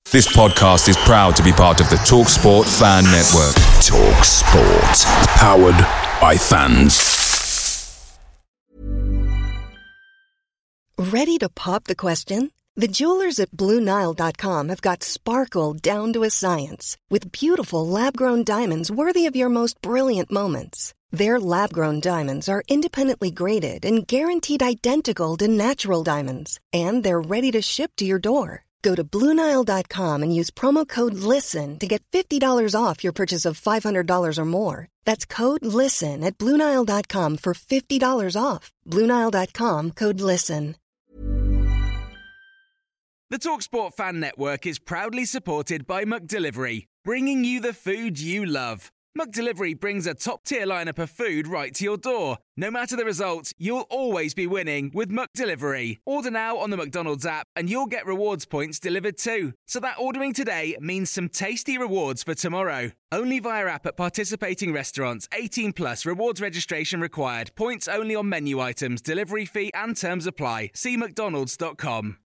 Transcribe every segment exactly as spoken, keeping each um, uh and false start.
This podcast is proud to be part of the TalkSport Fan Network. TalkSport. Powered by fans. Ready to pop the question? The jewelers at Blue Nile dot com have got sparkle down to a science with beautiful lab-grown diamonds worthy of your most brilliant moments. Their lab-grown diamonds are independently graded and guaranteed identical to natural diamonds. And they're ready to ship to your door. Go to Blue Nile dot com and use promo code LISTEN to get fifty dollars off your purchase of five hundred dollars or more. That's code LISTEN at Blue Nile dot com for fifty dollars off. Blue Nile dot com, code LISTEN. The TalkSport Fan Network is proudly supported by McDelivery, bringing you the food you love. McDelivery brings a top-tier lineup of food right to your door. No matter the result, you'll always be winning with McDelivery. Order now on the McDonald's app and you'll get rewards points delivered too. So that ordering today means some tasty rewards for tomorrow. Only via app at participating restaurants. eighteen plus rewards registration required. Points only on menu items. Delivery fee and terms apply. See mcdonalds dot com.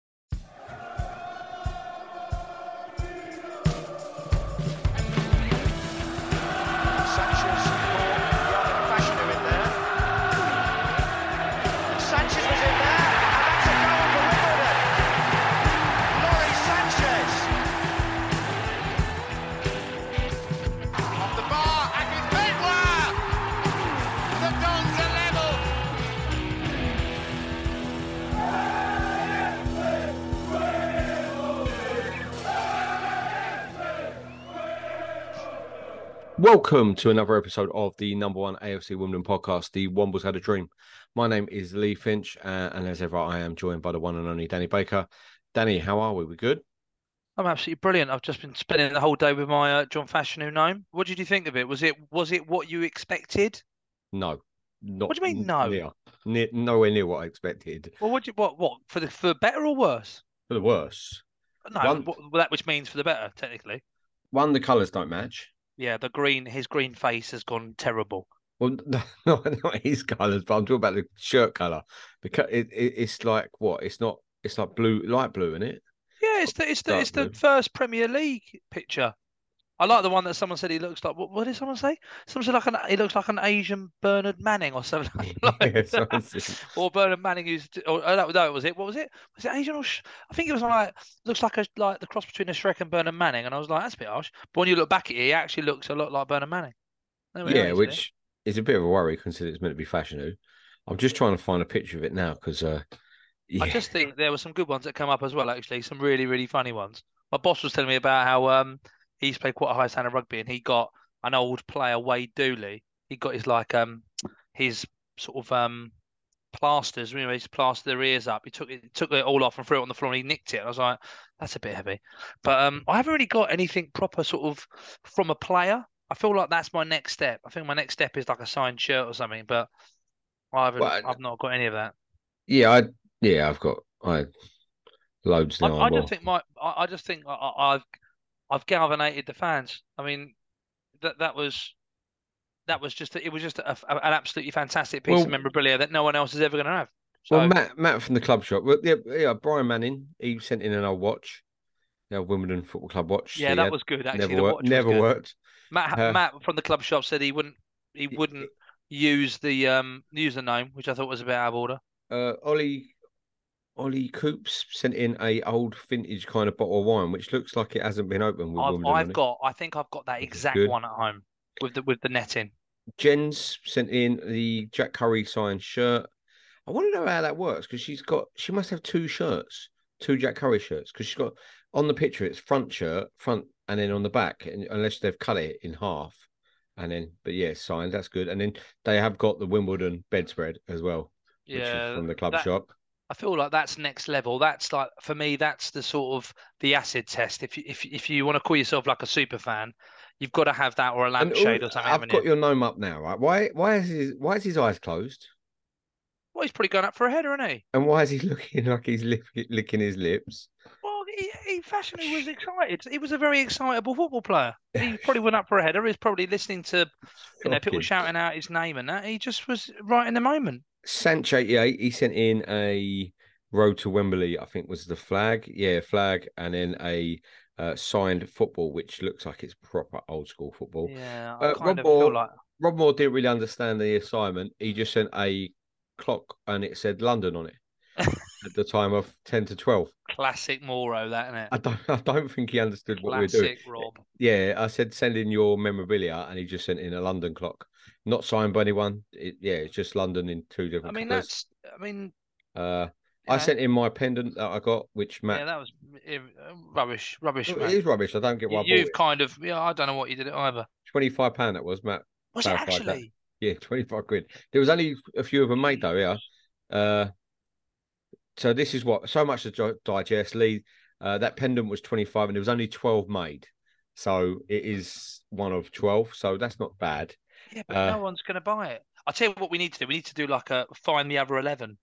Welcome to another episode of the number one A F C Wimbledon podcast, the Wombles Had a Dream. My name is Lee Finch, uh, and as ever, I am joined by the one and only Danny Baker. Danny, how are we? We good? I'm absolutely brilliant. I've just been spending the whole day with my uh, John Fashanu gnome. What did you think of it? Was it was it what you expected? No, not. What do you mean no? Near, near, nowhere near what I expected. Well, what do you, what what for the for better or worse? For the worse. No, One, what, well, that which means for the better, technically. One, the colours don't match. Yeah, the green, his green face has gone terrible. Well, no, not his colours, but I'm talking about the shirt colour. Because it, it, it's like what? It's not. It's like blue, light blue, isn't it? Yeah, it's the it's the Dark it's the blue. first Premier League picture. I like the one that someone said he looks like. What, what did someone say? Someone said like an he looks like an Asian Bernard Manning or something like Yeah, that. someone said- Or Bernard Manning who's or oh, no, no, was it? What was it? Was it Asian or Sh- I think it was like looks like a like the cross between a Shrek and Bernard Manning, and I was like, that's a bit harsh. But when you look back at it, he actually looks a lot like Bernard Manning. There we are, yeah, you see. which is a bit of a worry considering it's meant to be fashion. I'm just trying to find a picture of it now because uh, yeah. I just think there were some good ones that come up as well. Actually, some really really funny ones. My boss was telling me about how um he used to play quite a high standard rugby, and he got an old player, Wade Dooley. He got his like um his sort of um plasters, you know, he's plastered their ears up. He took it took it all off and threw it on the floor, and he nicked it. And I was like, that's a bit heavy. But um I haven't really got anything proper sort of from a player. I feel like that's my next step. I think my next step is like a signed shirt or something, but I haven't Well, I've not got any of that. Yeah, I yeah, I've got I loads I, now. I well, just think my I, I just think I, I- I've I've galvanized the fans. I mean, that that was that was just it was just a, a- an absolutely fantastic piece Well- of memorabilia that no one else is ever going to have. So well, Matt Matt from the club shop. Well, yeah, yeah, Brian Manning. He sent in an old watch, the old Wimbledon Football Club watch. yeah, he that had- was good actually. never The worked. watch was Never good. worked. Matt Uh, Matt from the club shop said he wouldn't he wouldn't use the um username, which I thought was a bit out of order. Uh, Ollie Ollie Coops sent in a old vintage kind of bottle of wine, which looks like it hasn't been opened with I've Wimbledon on I've it. got I think I've got that Which is exact good. one at home with the with the netting. Jen's sent in the Jack Curry signed shirt. I want to know how that works because she's got she must have two shirts, two Jack Curry shirts, because she's got on the picture it's front shirt, front, and then on the back, and unless they've cut it in half, and then but yeah, signed. That's good. And then they have got the Wimbledon bedspread as well, which Yeah, is from the club that- shop. I feel like that's next level. That's like for me, that's the sort of the acid test. If you if if you want to call yourself like a super fan, you've got to have that or a And lampshade all- or something. I've haven't got you? your gnome up now, right? Why why is his why is his eyes closed? Well, he's probably going up for a header, isn't he? And why is he looking like he's lip, licking his lips? Well, he, he fashionably was excited. He was a very excitable football player. He probably went up for a header. He was probably listening to you know people Shocking. shouting out his name and that. He just was right in the moment. Sanch eighty-eight, he sent in a Road to Wembley, I think, was the flag. Yeah, flag, and then a uh, signed football, which looks like it's proper old school football. Yeah, I Uh, kind Rob of Moore, feel like Rob Moore didn't really understand the assignment. He just sent a clock, and it said London on it at the time of ten to twelve. classic Moro, that isn't it? I don't, I don't think he understood what we were doing. Classic Rob. Yeah, I said send in your memorabilia, and he just sent in a London clock, not signed by anyone. It, yeah, it's just London in two I different mean, colours. that's. I mean, Uh, you I know, sent in my pendant that I got, which Matt. yeah, that was eh, rubbish, rubbish, It mate. is rubbish. I don't get why You, I bought you've it. kind of, yeah, I don't know what you did it either. twenty-five pound that was, Matt. Was it Clarified that. actually? Yeah, twenty-five quid. There was only a few of them made though, yeah. Uh, so this is what so much to digest. Lee, uh, that pendant was twenty-five, and there was only twelve made. So it is one of twelve. So that's not bad. Yeah, but Uh, no one's going to buy it. I'll tell you what we need to do. We need to do like a find the other eleven.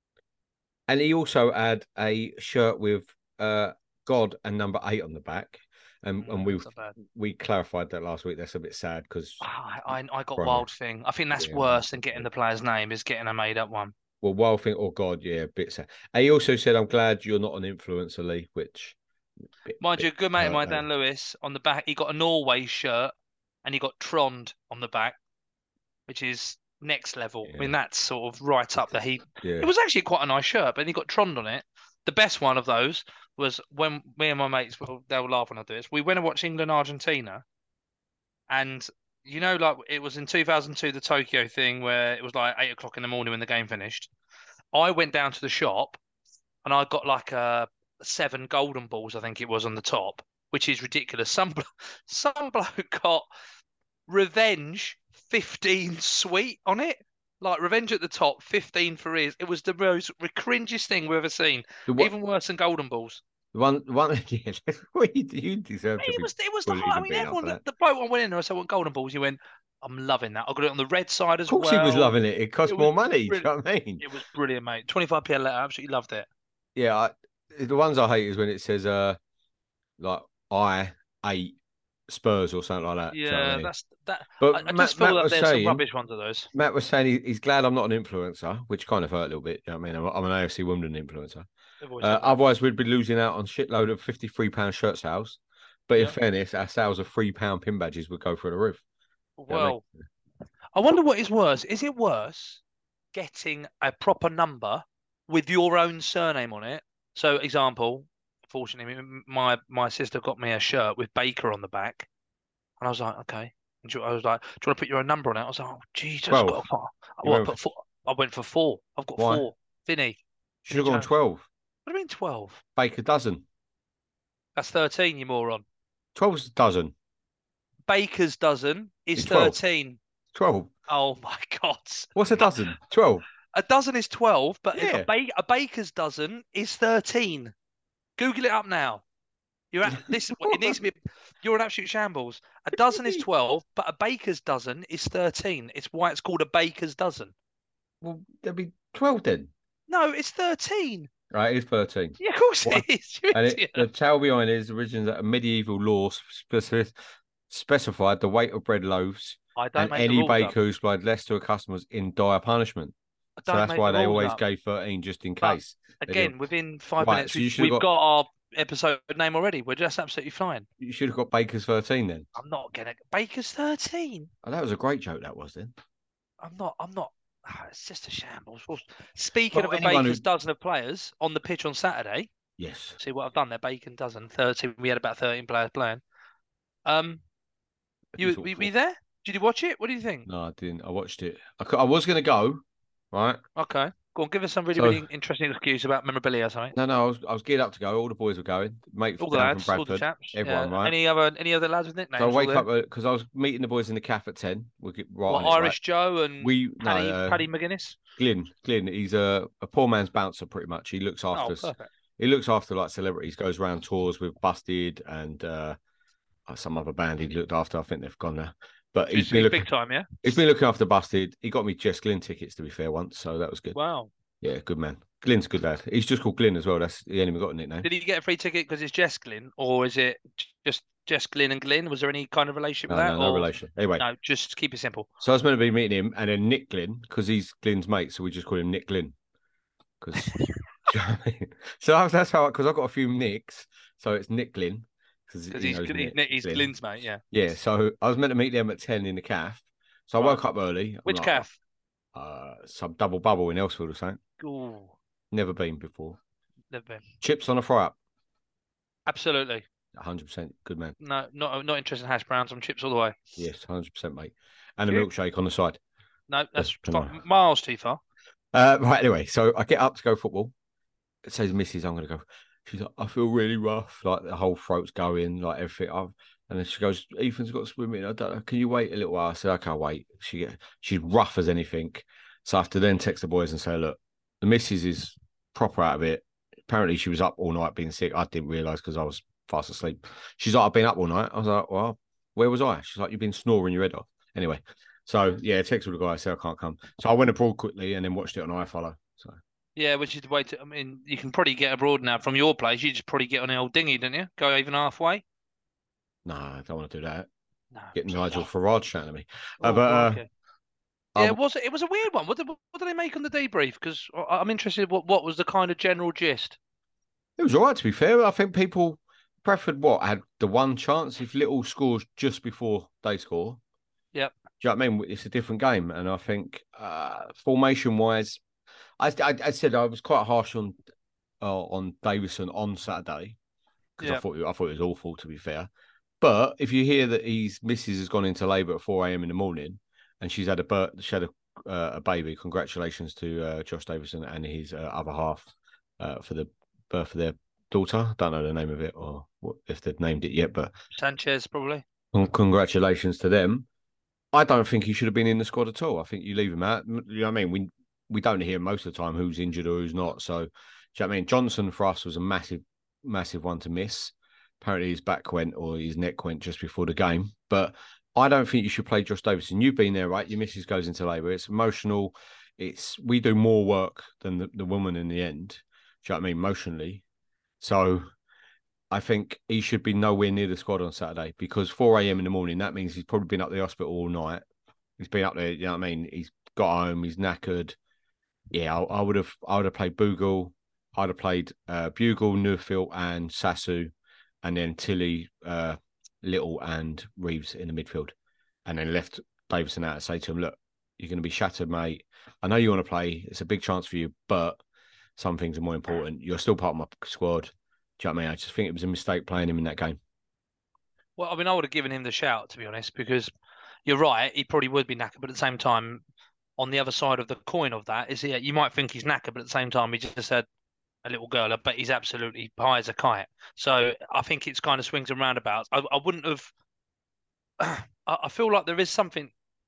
And he also had a shirt with uh God and number eight on the back. And, Mm, and we that's not bad. we clarified that last week. That's a bit sad because Ah, I, I, I got Right. Wild Thing. I think that's Yeah, worse that's than not getting good. the player's name is getting a made up one. well, Wild Thing, oh God, yeah, a bit sad. And he also said, I'm glad you're not an influencer, Lee, which bit, Mind you, a bit good mate of hurt, mine, eh? Dan Lewis, on the back, he got a Norway shirt and he got Trond on the back, which is next level. I mean, Yeah. that's sort of right up there. He Yeah. It was actually quite a nice shirt, but he got Trond on it. The best one of those was when me and my mates, well, they'll laugh when I do this. We went and watched England Argentina, and you know, like it was in two thousand two, the Tokyo thing where it was like eight o'clock in the morning when the game finished. I went down to the shop and I got like a seven golden balls, I think it was on the top, which is ridiculous. Some blo- some bloke got Revenge fifteen sweet on it. Like Revenge at the top, fifteen for his. It was the most cringiest thing we've ever seen. The, what, Even worse than golden balls. the one, the one, yeah, well, you, you deserve to It be was it was the bullied high. I and mean, beaten up everyone, for the, that. the bloke I went in there, I said, I want golden balls. He went, I'm loving that. I got it on the red side as Of course, well. he was loving it. It cost It was more money. Do you brilliant. know what I mean? It was brilliant, mate. twenty-five p a letter. I absolutely loved it. Yeah, I, the ones I hate is when it says, uh, like, I ate Spurs or something like that. Do you know what I Yeah, mean? that's that. But I, I Matt, just feel Matt that was there's saying, some rubbish ones of those. Matt was saying he, he's glad I'm not an influencer, which kind of hurt a little bit. You know what I mean? I'm, I'm an A F C Wimbledon influencer. They've always Uh, had that. otherwise, we'd be losing out on shitload of fifty-three pound shirt sales. But in Yeah. fairness, our sales of three pound pin badges would go through the roof. You know what I mean? Well, I wonder what is worse. Is it worse getting a proper number with your own surname on it? So, example, fortunately, m- my my sister got me a shirt with Baker on the back, and I was like, okay. And she- I was like, do you want to put your own number on it? I was like, oh, Jesus, I've got twelve. a four. You Well, I went put four. I went for four. I've got Why? four. Vinny. Should have Vinny gone Jones. twelve. What do you mean twelve? Baker dozen. That's thirteen, you moron. twelve's a dozen. Baker's dozen is It's twelve. thirteen. twelve. Oh my God. What's a dozen? twelve. A dozen is twelve, but Yeah. a, ba- a baker's dozen is thirteen. Google it up now. You're at this. It needs to be. You're an absolute shambles. A dozen is twelve, but a baker's dozen is thirteen. It's why it's called a baker's dozen. Well, there'd be twelve then. No, it's thirteen. Right, it's thirteen. Yeah, of course What? it is. You And idiot. it, the tale behind it is origins that a medieval law speci- specified the weight of bread loaves, I don't and make the any rules baker up. who supplied less to a customer was in dire punishment. I So don't that's make why the they rules always up. gave thirteen just in But case. They Again, didn't- within five Right, minutes, so you we've, should've we've got- got... our episode name already. We're just absolutely fine. You should have got Baker's thirteen then. I'm not gonna. Baker's thirteen. Oh, that was a great joke. That was then. I'm not. I'm not. ah, It's just a shambles. Well, speaking Well, of a anyone who- baker's dozen of players on the pitch on Saturday, Yes. see what I've done there. Bacon dozen, thirteen. We had about thirteen players playing. Um, you It's were, were awful. you there? Did you watch it? What do you think? No, I didn't. I watched it. I, cou- I was going to go, right? Okay, go on. Give us some really, So- really interesting excuse about memorabilia or something. No, no, I was, I was geared up to go. All the boys were going. Mate All the down lads, from all the Bradford. chaps. everyone, yeah. right? Any other, any other lads with nicknames? So I all wake there? up because I was meeting the boys in the cafe at ten. We'll get right What, on it, right? Irish Joe and We no, Paddy, uh, Paddy McGuinness. Glyn. Glyn. He's a, a poor man's bouncer, pretty much. He looks Oh, after. us. perfect. He looks after like celebrities. Goes around tours with Busted and uh, some other band he looked after. I think they've gone now. But he's He's been looking. big time, yeah. He's been looking after Busted. He got me Jess Glynn tickets, to be fair, once, so that was good. Wow. Yeah, good man. Glynn's a good lad. He's just called Glyn as well. That's he ain't even got a nickname. Did he get a free ticket because it's Jess Glynn, or is it just Jess Glynn and Glynn? Was there any kind of relationship No, with that? no, no or... relation. Anyway, No, just keep it simple. so I was meant to be meeting him, and then Nick Glynn, because he's Glynn's mate, so we just call him Nick Glynn. Because Do you know what I mean? So that's, that's how, because I've got a few Nicks, so it's Nicklin. Because he's, he's, Nick, he's Glyn. Glyn's mate, yeah. Yeah, so I was meant to meet them at ten in the calf. So I Right. woke up early. I'm Which like, calf? Uh, some double bubble in Elsfield or something. Ooh, Never been before. never been. Chips on a fry up. Absolutely. one hundred percent. Good man. No, not not interested in hash browns. I'm chips all the way. Yes, one hundred percent, mate. And a You? milkshake on the side. No, that's Yes, far, miles too far. Uh, right, anyway, so I get up to go football. It says, Missus, I'm going to go. She's like, I feel really rough. Like the whole throat's going, like everything. I've... And then she goes, Ethan's got swimming. I don't know. Can you wait a little while? I said, okay, I'll wait. She get, she's rough as anything. So I have to then text the boys and say, look, the missus is proper out of it. Apparently she was up all night being sick. I didn't realise because I was fast asleep. She's like, I've been up all night. I was like, well, where was I? She's like, you've been snoring your head off. Anyway, so yeah, text with the guy. I said, I can't come. So I went abroad quickly and then watched it on iFollow. So Yeah, which is the way to. I mean, you can probably get abroad now from your place. You just probably get on an old dinghy, don't you? Go even halfway. no, I don't want to do that. No. Get Nigel Farage shouting at me. Oh, Uh, but uh, crikey. yeah, um, was it? It was a weird one. What did what did they make on the debrief? Because I'm interested. What what was the kind of general gist? it was all right, to be fair. I think people preferred what had the one chance. If Little scores just before they score, Yep. do you know what I mean? It's a different game. And I think uh, formation-wise, I, I, I said I was quite harsh on uh, on Davison on Saturday because I Yep. thought I thought it was awful, to be fair. But if you hear that his missus has gone into labour at four a.m. in the morning and she's had a birth, she had a, uh, a baby, congratulations to uh, Josh Davison and his uh, other half uh, for the birth of their daughter. Don't know the name of it or what, if they've named it yet, but Sanchez probably. con- congratulations to them. I don't think he should have been in the squad at all. I think you leave him out. You know what I mean? We we don't hear most of the time who's injured or who's not. So, do you know what I mean? Johnson for us was a massive, massive one to miss. Apparently his back went or his neck went just before the game. But I don't think you should play Josh Davison. You've been there, right? Your missus goes into labour. It's emotional. It's we do more work than the, the woman in the end. Do you know what I mean? Emotionally. So I think he should be nowhere near the squad on Saturday because four a.m. in the morning, that means he's probably been up the hospital all night. He's been up there, you know what I mean? He's got home, he's knackered. Yeah, I, I would have I would have played Bogle. I'd have played uh, Bugle, Neufeld and Sasu, and then Tilly, uh, Little and Reeves in the midfield. And then left Davison out and say to him, look, you're going to be shattered, mate. I know you want to play. It's a big chance for you, but some things are more important. You're still part of my squad. Do you know what I mean? I just think it was a mistake playing him in that game. Well, I mean, I would have given him the shout, to be honest, because you're right. He probably would be knackered, but at the same time, on the other side of the coin of that is, yeah, you might think he's knackered, but at the same time, he just had a little girl. I bet he's absolutely high as a kite. So I think it's kind of swings and roundabouts. I, I wouldn't have. I, I feel like there is something.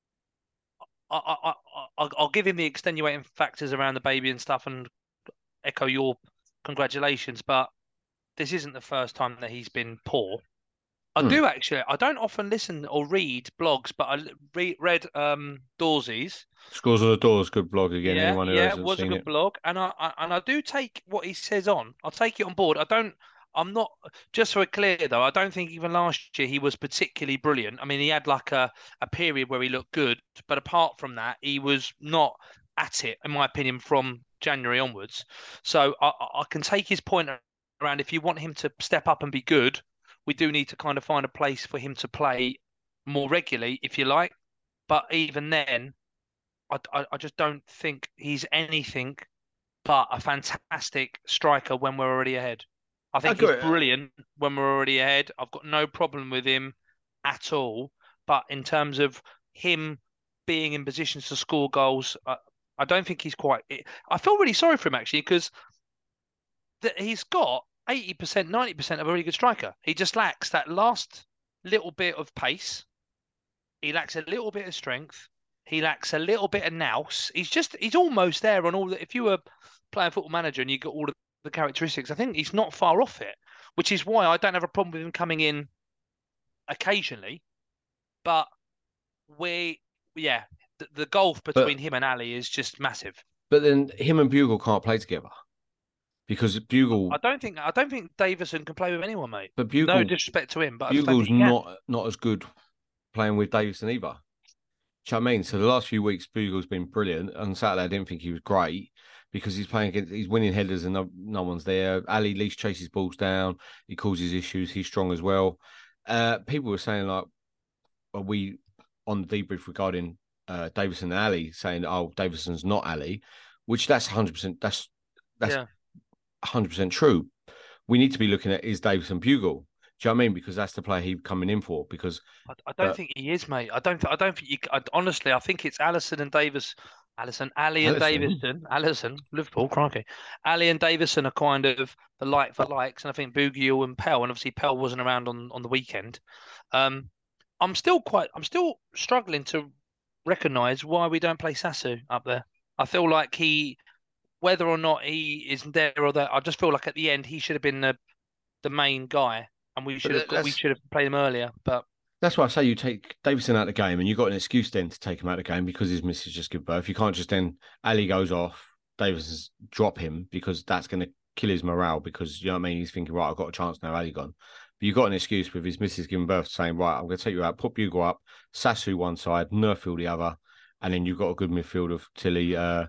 I, I, I, I'll give him the extenuating factors around the baby and stuff, and echo your congratulations, but this isn't the first time that he's been poor. I Hmm. do actually. I don't often listen or read blogs, but I re- read um, Dorsey's. Scores of the Doors, good blog again. Yeah, Anyone who yeah, it hasn't was a seen good it. blog, and I, I and I do take what he says on. I'll take it on board. I don't. I'm not. Just so we're clear, though, I don't think even last year he was particularly brilliant. I mean, he had like a a period where he looked good, but apart from that, he was not at it, in my opinion, from January onwards. So I, I I can take his point around. If you want him to step up and be good, we do need to kind of find a place for him to play more regularly, if you like. But even then, I, I, I just don't think he's anything but a fantastic striker when we're already ahead. I think he's agree. brilliant when we're already ahead. I've got no problem with him at all. But in terms of him being in positions to score goals, I, I don't think he's quite. I feel really sorry for him actually because that he's got eighty percent, ninety percent of a really good striker. He just lacks that last little bit of pace. He lacks a little bit of strength. He lacks a little bit of nous. He's just, he's almost there on all the, if you were playing Football Manager and you got all of the characteristics, I think he's not far off it, which is why I don't have a problem with him coming in occasionally. But we, yeah, the, the gulf between But- him and Ali is just massive. But then him and Bugle can't play together because Bugle. I don't think, I don't think Davison can play with anyone, mate. But Bugle, No disrespect to him, but I just don't Bugle's think he can. not not as good playing with Davison either. Do you know what I mean? So the last few weeks, Bugle's been brilliant. On Saturday, I didn't think he was great because he's playing against, he's winning headers and no, no one's there. Ali at least chases balls down. He causes issues. He's strong as well. Uh, people were saying like, are we on the debrief regarding uh, Davison and Ali saying, oh, Davison's not Ali, which that's one hundred percent, that's, that's yeah. one hundred percent true. We need to be looking at, is Davison Bugle? Do you know what I mean? Because that's the player he's coming in for. Because I, I don't uh, think he is, mate. I don't. I don't think you. I, honestly, I think it's Alisson and Davis, Alisson, Ali and Davison, Alisson, Liverpool, crikey, Ali and Davison are kind of the like for likes, and I think Bugiel and Pell, and obviously Pell wasn't around on, on the weekend. Um, I'm still quite. I'm still struggling to recognise why we don't play Sasu up there. I feel like he, whether or not he is there or that, I just feel like at the end he should have been the the main guy. And we should have got, we should have played him earlier, but that's why I say you take Davison out of the game, and you've got an excuse then to take him out of the game because his missus just give birth. You can't just then Ali goes off, Davison's drop him because that's going to kill his morale. Because you know what I mean, he's thinking, right, I've got a chance now. Ali gone, but you've got an excuse with his missus giving birth, saying, right, I'm going to take you out, put Bugle up, Sasu one side, Nurfield the other, and then you've got a good midfield of Tilly uh,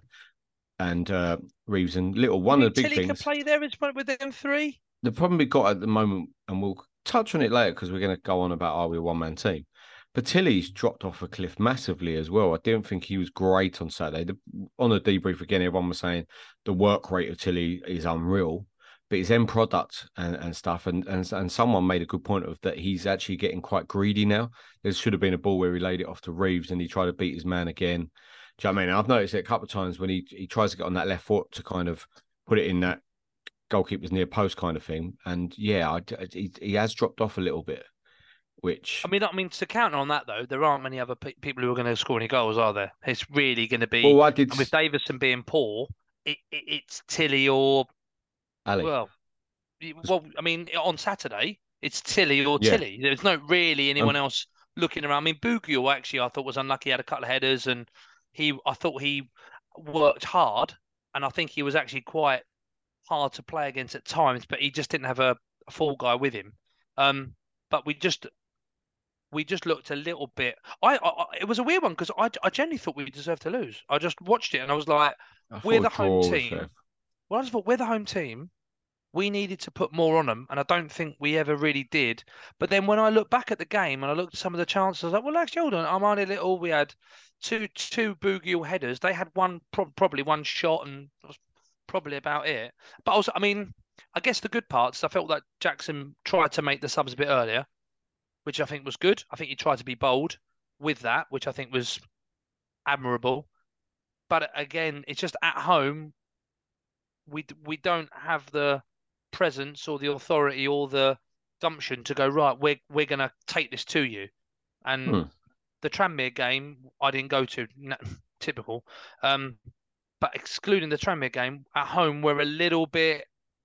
and uh, Reeves and Little. One of the big Tilly things. Tilly can play there as well with them three. The problem we've got at the moment, and we'll touch on it later because we're going to go on about are we a one-man team, but Tilly's dropped off a cliff massively as well. I didn't think he was great on Saturday. The, on the debrief again, everyone was saying the work rate of Tilly is unreal, but his end product and, and stuff, and, and and someone made a good point of that he's actually getting quite greedy now. There should have been a ball where he laid it off to Reeves and he tried to beat his man again. Do you know what I mean? I've noticed it a couple of times when he, he tries to get on that left foot to kind of put it in that goalkeeper's near post kind of thing, and yeah, I, he, he has dropped off a little bit. Which I mean, I mean to counter on that though, there aren't many other pe- people who are going to score any goals, are there? It's really going to be. Well, I did. And with Davison being poor, it, it, it's Tilly or Ali. Well, well, I mean, on Saturday it's Tilly or yeah. Tilly. There's no really anyone um, else looking around. I mean, Bugiel actually I thought was unlucky. He had a couple of headers, and he I thought he worked hard, and I think he was actually quite hard to play against at times, but he just didn't have a, a full guy with him. Um, but we just we just looked a little bit. I, I it was a weird one because I, I genuinely thought we deserved to lose. I just watched it and I was like, I we're the home team. Well, I just thought we're the home team. We needed to put more on them, and I don't think we ever really did. But then when I look back at the game and I looked at some of the chances, I was like, well, actually, hold on. I'm only a little. We had two two Bugiel headers. They had one pro- probably one shot and. Probably about it. But also, I mean, I guess the good parts, I felt that Jackson tried to make the subs a bit earlier, which I think was good. I think he tried to be bold with that, which I think was admirable. But again, it's just at home, we we don't have the presence or the authority or the gumption to go, right, we're, we're going to take this to you. And hmm. the Tranmere game, I didn't go to, typical. Um, But excluding the Tranmere game, at home we're a little bit,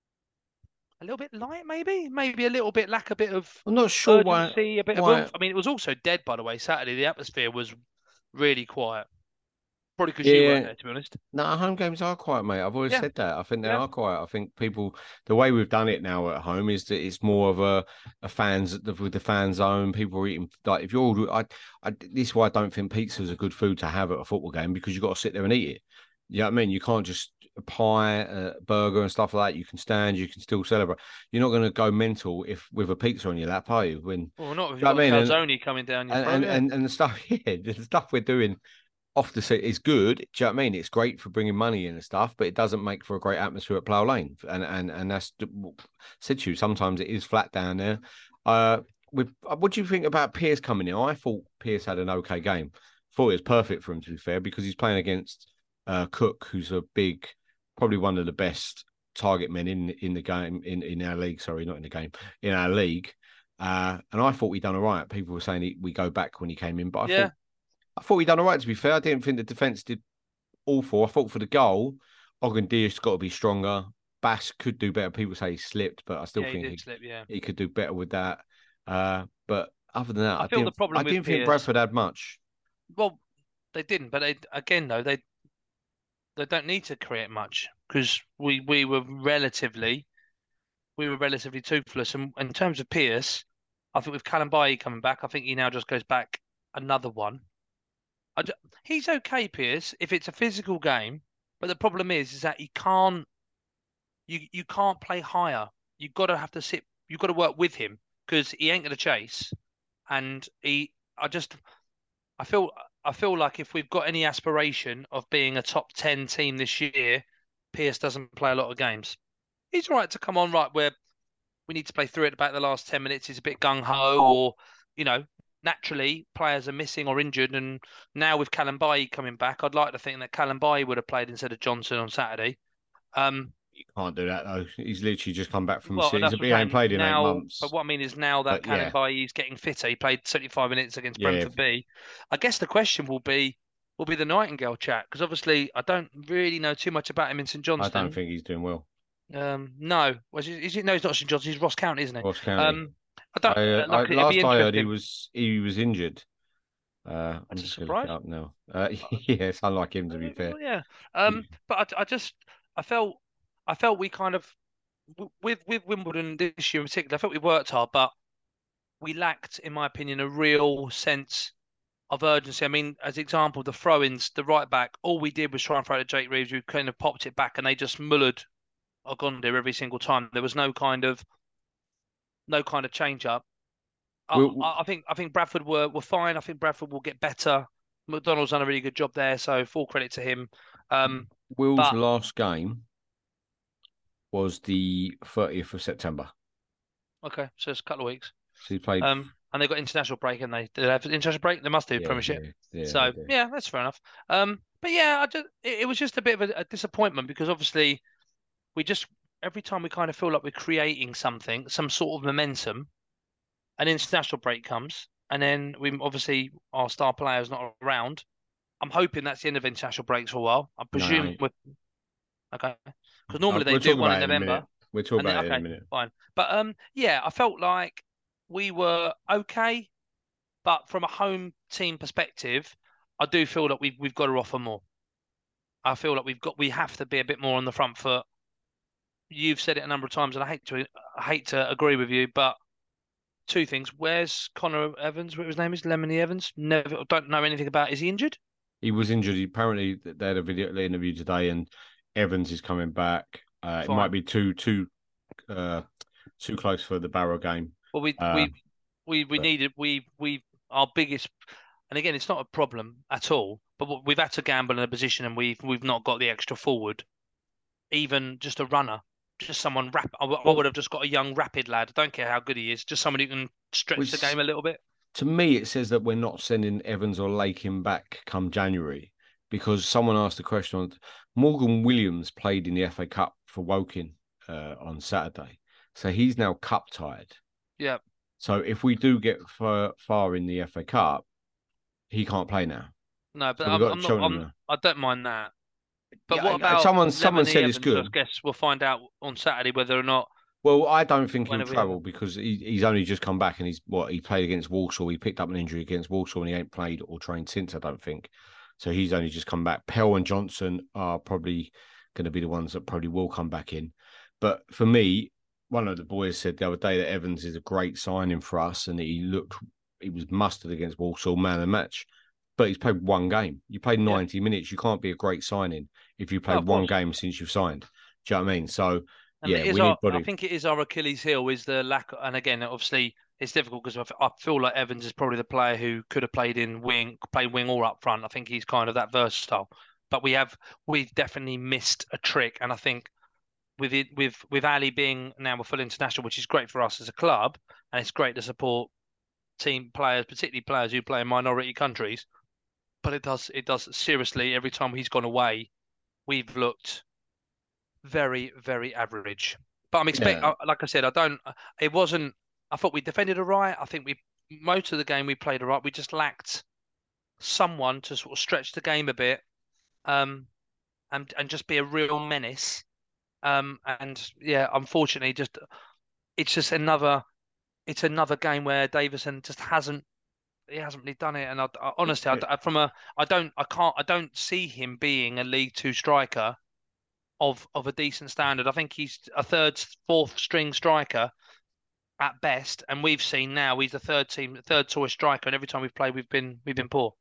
a little bit light, maybe, maybe a little bit lack a bit of. I'm not sure urgency, why. A bit why... of. I mean, it was also dead, by the way. Saturday, the atmosphere was really quiet. Probably because yeah. you weren't there, to be honest. No, home games are quiet, mate. I've always yeah. said that. I think they yeah. are quiet. I think people, the way we've done it now at home is that it's more of a, a fans with the fan zone. People are eating like if you're. I, I, this is why I don't think pizza is a good food to have at a football game because you've got to sit there and eat it. You know what I mean? You can't just a pie, a burger and stuff like that. You can stand, you can still celebrate. You're not going to go mental if with a pizza on your lap, are you? When well, not if you've got I mean? calzone coming down your and, throat, and, yeah. and, and the stuff, yeah, the stuff we're doing off the set is good. Do you know what I mean? It's great for bringing money in and stuff, but it doesn't make for a great atmosphere at Plough Lane. And and and that's said to you. Sometimes it is flat down there. Uh, with what do you think about Pearce coming in? I thought Pearce had an okay game. Thought it was perfect for him to be fair because he's playing against. Uh, Cook, who's a big, probably one of the best target men in in the game in, in our league. Sorry, not in the game in our league. Uh, and I thought we done all right. People were saying he, we go back when he came in, but I yeah. thought I thought we done all right. To be fair, I didn't think the defense did awful. I thought for the goal, Ogden Diaz got to be stronger. Bass could do better. People say he slipped, but I still yeah, think he, he, slip, yeah. he could do better with that. Uh, but other than that, I, I feel didn't. The problem I didn't think Pearce, Bradford had much. Well, they didn't, but they, again, though they. They don't need to create much because we, we were relatively we were relatively toothless. And in terms of Pearce, I think with Callum Bailly coming back, I think he now just goes back another one. I just, he's okay, Pearce, if it's a physical game But the problem is, is that he can't. You you can't play higher. You've got to have to sit. You've got to work with him because he ain't going to chase. And he, I just, I feel, I feel like if we've got any aspiration of being a top ten team this year, Pearce doesn't play a lot of games. He's right to come on right where we need to play through it about the last ten minutes. He's a bit gung ho, or you know, naturally players are missing or injured. And now with Callum Bailly coming back, I'd like to think that Callum Bailly would have played instead of Johnson on Saturday. Um, You can't do that though. He's literally just come back from well, a season. that's He ain't played in now, eight months. But what I mean is now that But, Callum yeah. Bailly is getting fitter. He played seventy-five minutes against Yeah. Brentford B. I guess the question will be, will be the Nightingale chat because obviously I don't really know too much about him in St I Johnstone. don't think he's doing well. Um, no, was he, is it? No, he's not St Johnstone. He's Ross County, isn't he? Ross County. Um, I don't I, uh, uh, like. I, It'd last be I heard, he interesting. was he was injured. Uh, I'm That's a just going to look it surprise. up now. Uh, yeah, it's unlike him to be fair. Well, yeah. Um, but I, I just I felt I felt we kind of w- with with Wimbledon this year in particular. I felt we worked hard, but we lacked, in my opinion, a real sense of urgency. I mean, as example, the throw-ins, the right back, all we did was try and throw to Jake Reeves, who kind of popped it back, and they just mullered Ogondir every single time. There was no kind of no kind of change up. I, Will, I I think I think Bradford were were fine. I think Bradford will get better. McDonald's done a really good job there, so full credit to him. Um, Will's but last game was the thirtieth of September. okay, so it's a couple of weeks. So he played. Um, and they got international break, and they did they have international break. They must do yeah, Premiership. Yeah, yeah, So they do. yeah, that's fair enough. Um, but yeah, I just it, it was just a bit of a, a disappointment because obviously we just every time we kind of feel like we're creating something, some sort of momentum, an international break comes, and then we obviously our star player's not around. I'm hoping that's the end of international breaks for a while. I No, presume no. we're okay because Uh, normally they we'll do talk one about in it in a November. minute. We'll talk And then, about it in okay, a minute. fine. But um, yeah, I felt like we were okay, but from a home team perspective, I do feel that we've we've got to offer more. I feel like we've got we have to be a bit more on the front foot. You've said it a number of times, and I hate to I hate to agree with you, but two things: where's Connor Evans? What his name is? Lemony Evans. Never don't know anything about. Is he injured? He was injured. He, apparently, they had a video interview today, and Evans is coming back. Uh, it Fine. might be too too uh, too close for the Barrow game. Well, we Uh, we we we but- needed we we our biggest, and again, it's not a problem at all. But what- we've had to gamble in a position, and we've we've not got the extra forward, even just a runner, just someone rap. I, w- I would have just got a young rapid lad. I don't care how good he is, just somebody who can stretch Which- the game a little bit. To me, it says that we're not sending Evans or Lakin back come January because someone asked the question on Morgan Williams played in the F A Cup for Woking uh, on Saturday, so he's now cup tied. Yeah. So if we do get far, far in the F A Cup, he can't play now. No, but So we've I'm, got I'm not. Cheltenham I'm, now. I don't mind that. But Yeah, what I- about someone- someone Lemony said it's Evans? good. I guess we'll find out on Saturday whether or not. Well, I don't think When he'll are we travel on? because he, he's only just come back and he's what he played against Walsall. He picked up an injury against Walsall and he ain't played or trained since, I don't think. So he's only just come back. Pell and Johnson are probably going to be the ones that probably will come back in. But for me, one of the boys said the other day that Evans is a great signing for us and he looked, he was mustered against Walsall, man of the match. But he's played one game. You played ninety yeah. minutes. You can't be a great signing if you played No, one game since you've signed. Do you know what I mean? So, And yeah, it is we our, need body. I think it is our Achilles heel is the lack. And again, obviously, it's difficult because I feel like Evans is probably the player who could have played in wing, played wing or up front. I think he's kind of that versatile. But we have, we've definitely missed a trick. And I think with it, with with Ali being now a full international, which is great for us as a club, and it's great to support team players, particularly players who play in minority countries. But it does, it does seriously. Every time he's gone away, we've looked very, very average. But I'm expect, Yeah. like I said, I don't. It wasn't. I thought we defended all right. I think we most of the game we played all right. We just lacked someone to sort of stretch the game a bit, um, and and just be a real menace. Um, and yeah, unfortunately, just it's just another. It's another game where Davison just hasn't. He hasn't really done it, and I, I, honestly, I, from a, I don't, I can't, I don't see him being a League Two striker of of a decent standard. I think he's a third, fourth string striker at best, and we've seen now he's the third team, third choice striker, and every time we've played, we've been we've been poor.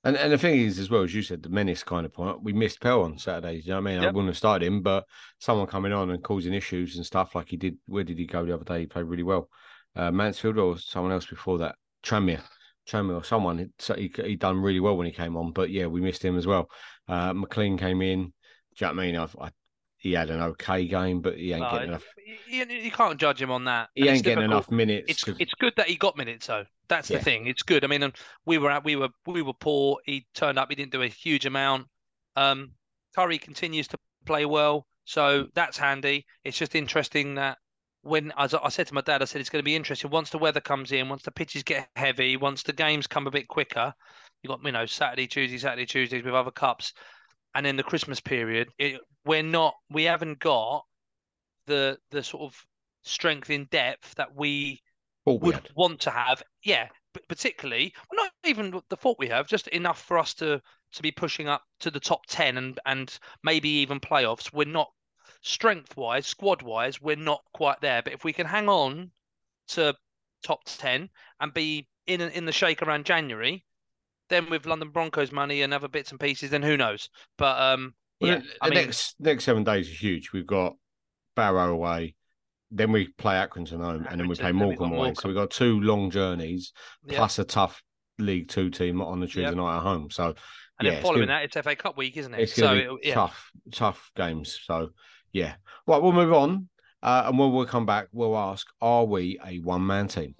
And and the thing is, as well as you said, the menace kind of point. We missed Pell on Saturdays. You know what I mean? Yep. I wouldn't have started him, but someone coming on and causing issues and stuff like he did. Where did he go the other day? He played really well. Uh, Mansfield or someone else before that? Tranmere. Tranmere or someone. He, he done really well when he came on, but yeah, we missed him as well. Uh, McLean came in. Do you know what I mean? I've, I, he had an okay game, but he ain't no, getting enough. You, you can't judge him on that. He and ain't getting difficult. enough minutes. It's cause... it's good that he got minutes though. That's yeah. the thing. It's good. I mean, we were we were we were poor. He turned up. He didn't do a huge amount. Um, Curry continues to play well, so that's handy. It's just interesting that when as I said to my dad, I said it's going to be interesting once the weather comes in, once the pitches get heavy, once the games come a bit quicker. You got you know Saturday, Tuesday, Saturday, Tuesdays with other cups. And then the Christmas period, it, we're not, we haven't got the the sort of strength in depth that we oh, would weird. want to have. Yeah, but particularly, well, not even the fault we have, just enough for us to to be pushing up to the top ten and and maybe even playoffs. We're not strength wise, squad wise, we're not quite there. But if we can hang on to top ten and be in in the shake around January. Then with London Broncos money and other bits and pieces, then who knows? But um, well, yeah, the, I the mean, next next seven days are huge. We've got Barrow away, then we play Accrington home, and then we play Morecambe away. Morecambe. So we've got two long journeys yeah. plus a tough League Two team on the Tuesday yep. night at home. So and yeah, then following gonna, that, it's F A Cup week, isn't it? It's so going to be yeah. tough, tough games. So yeah, right, we'll move on, uh, and when we'll come back, we'll ask: are we a one-man team?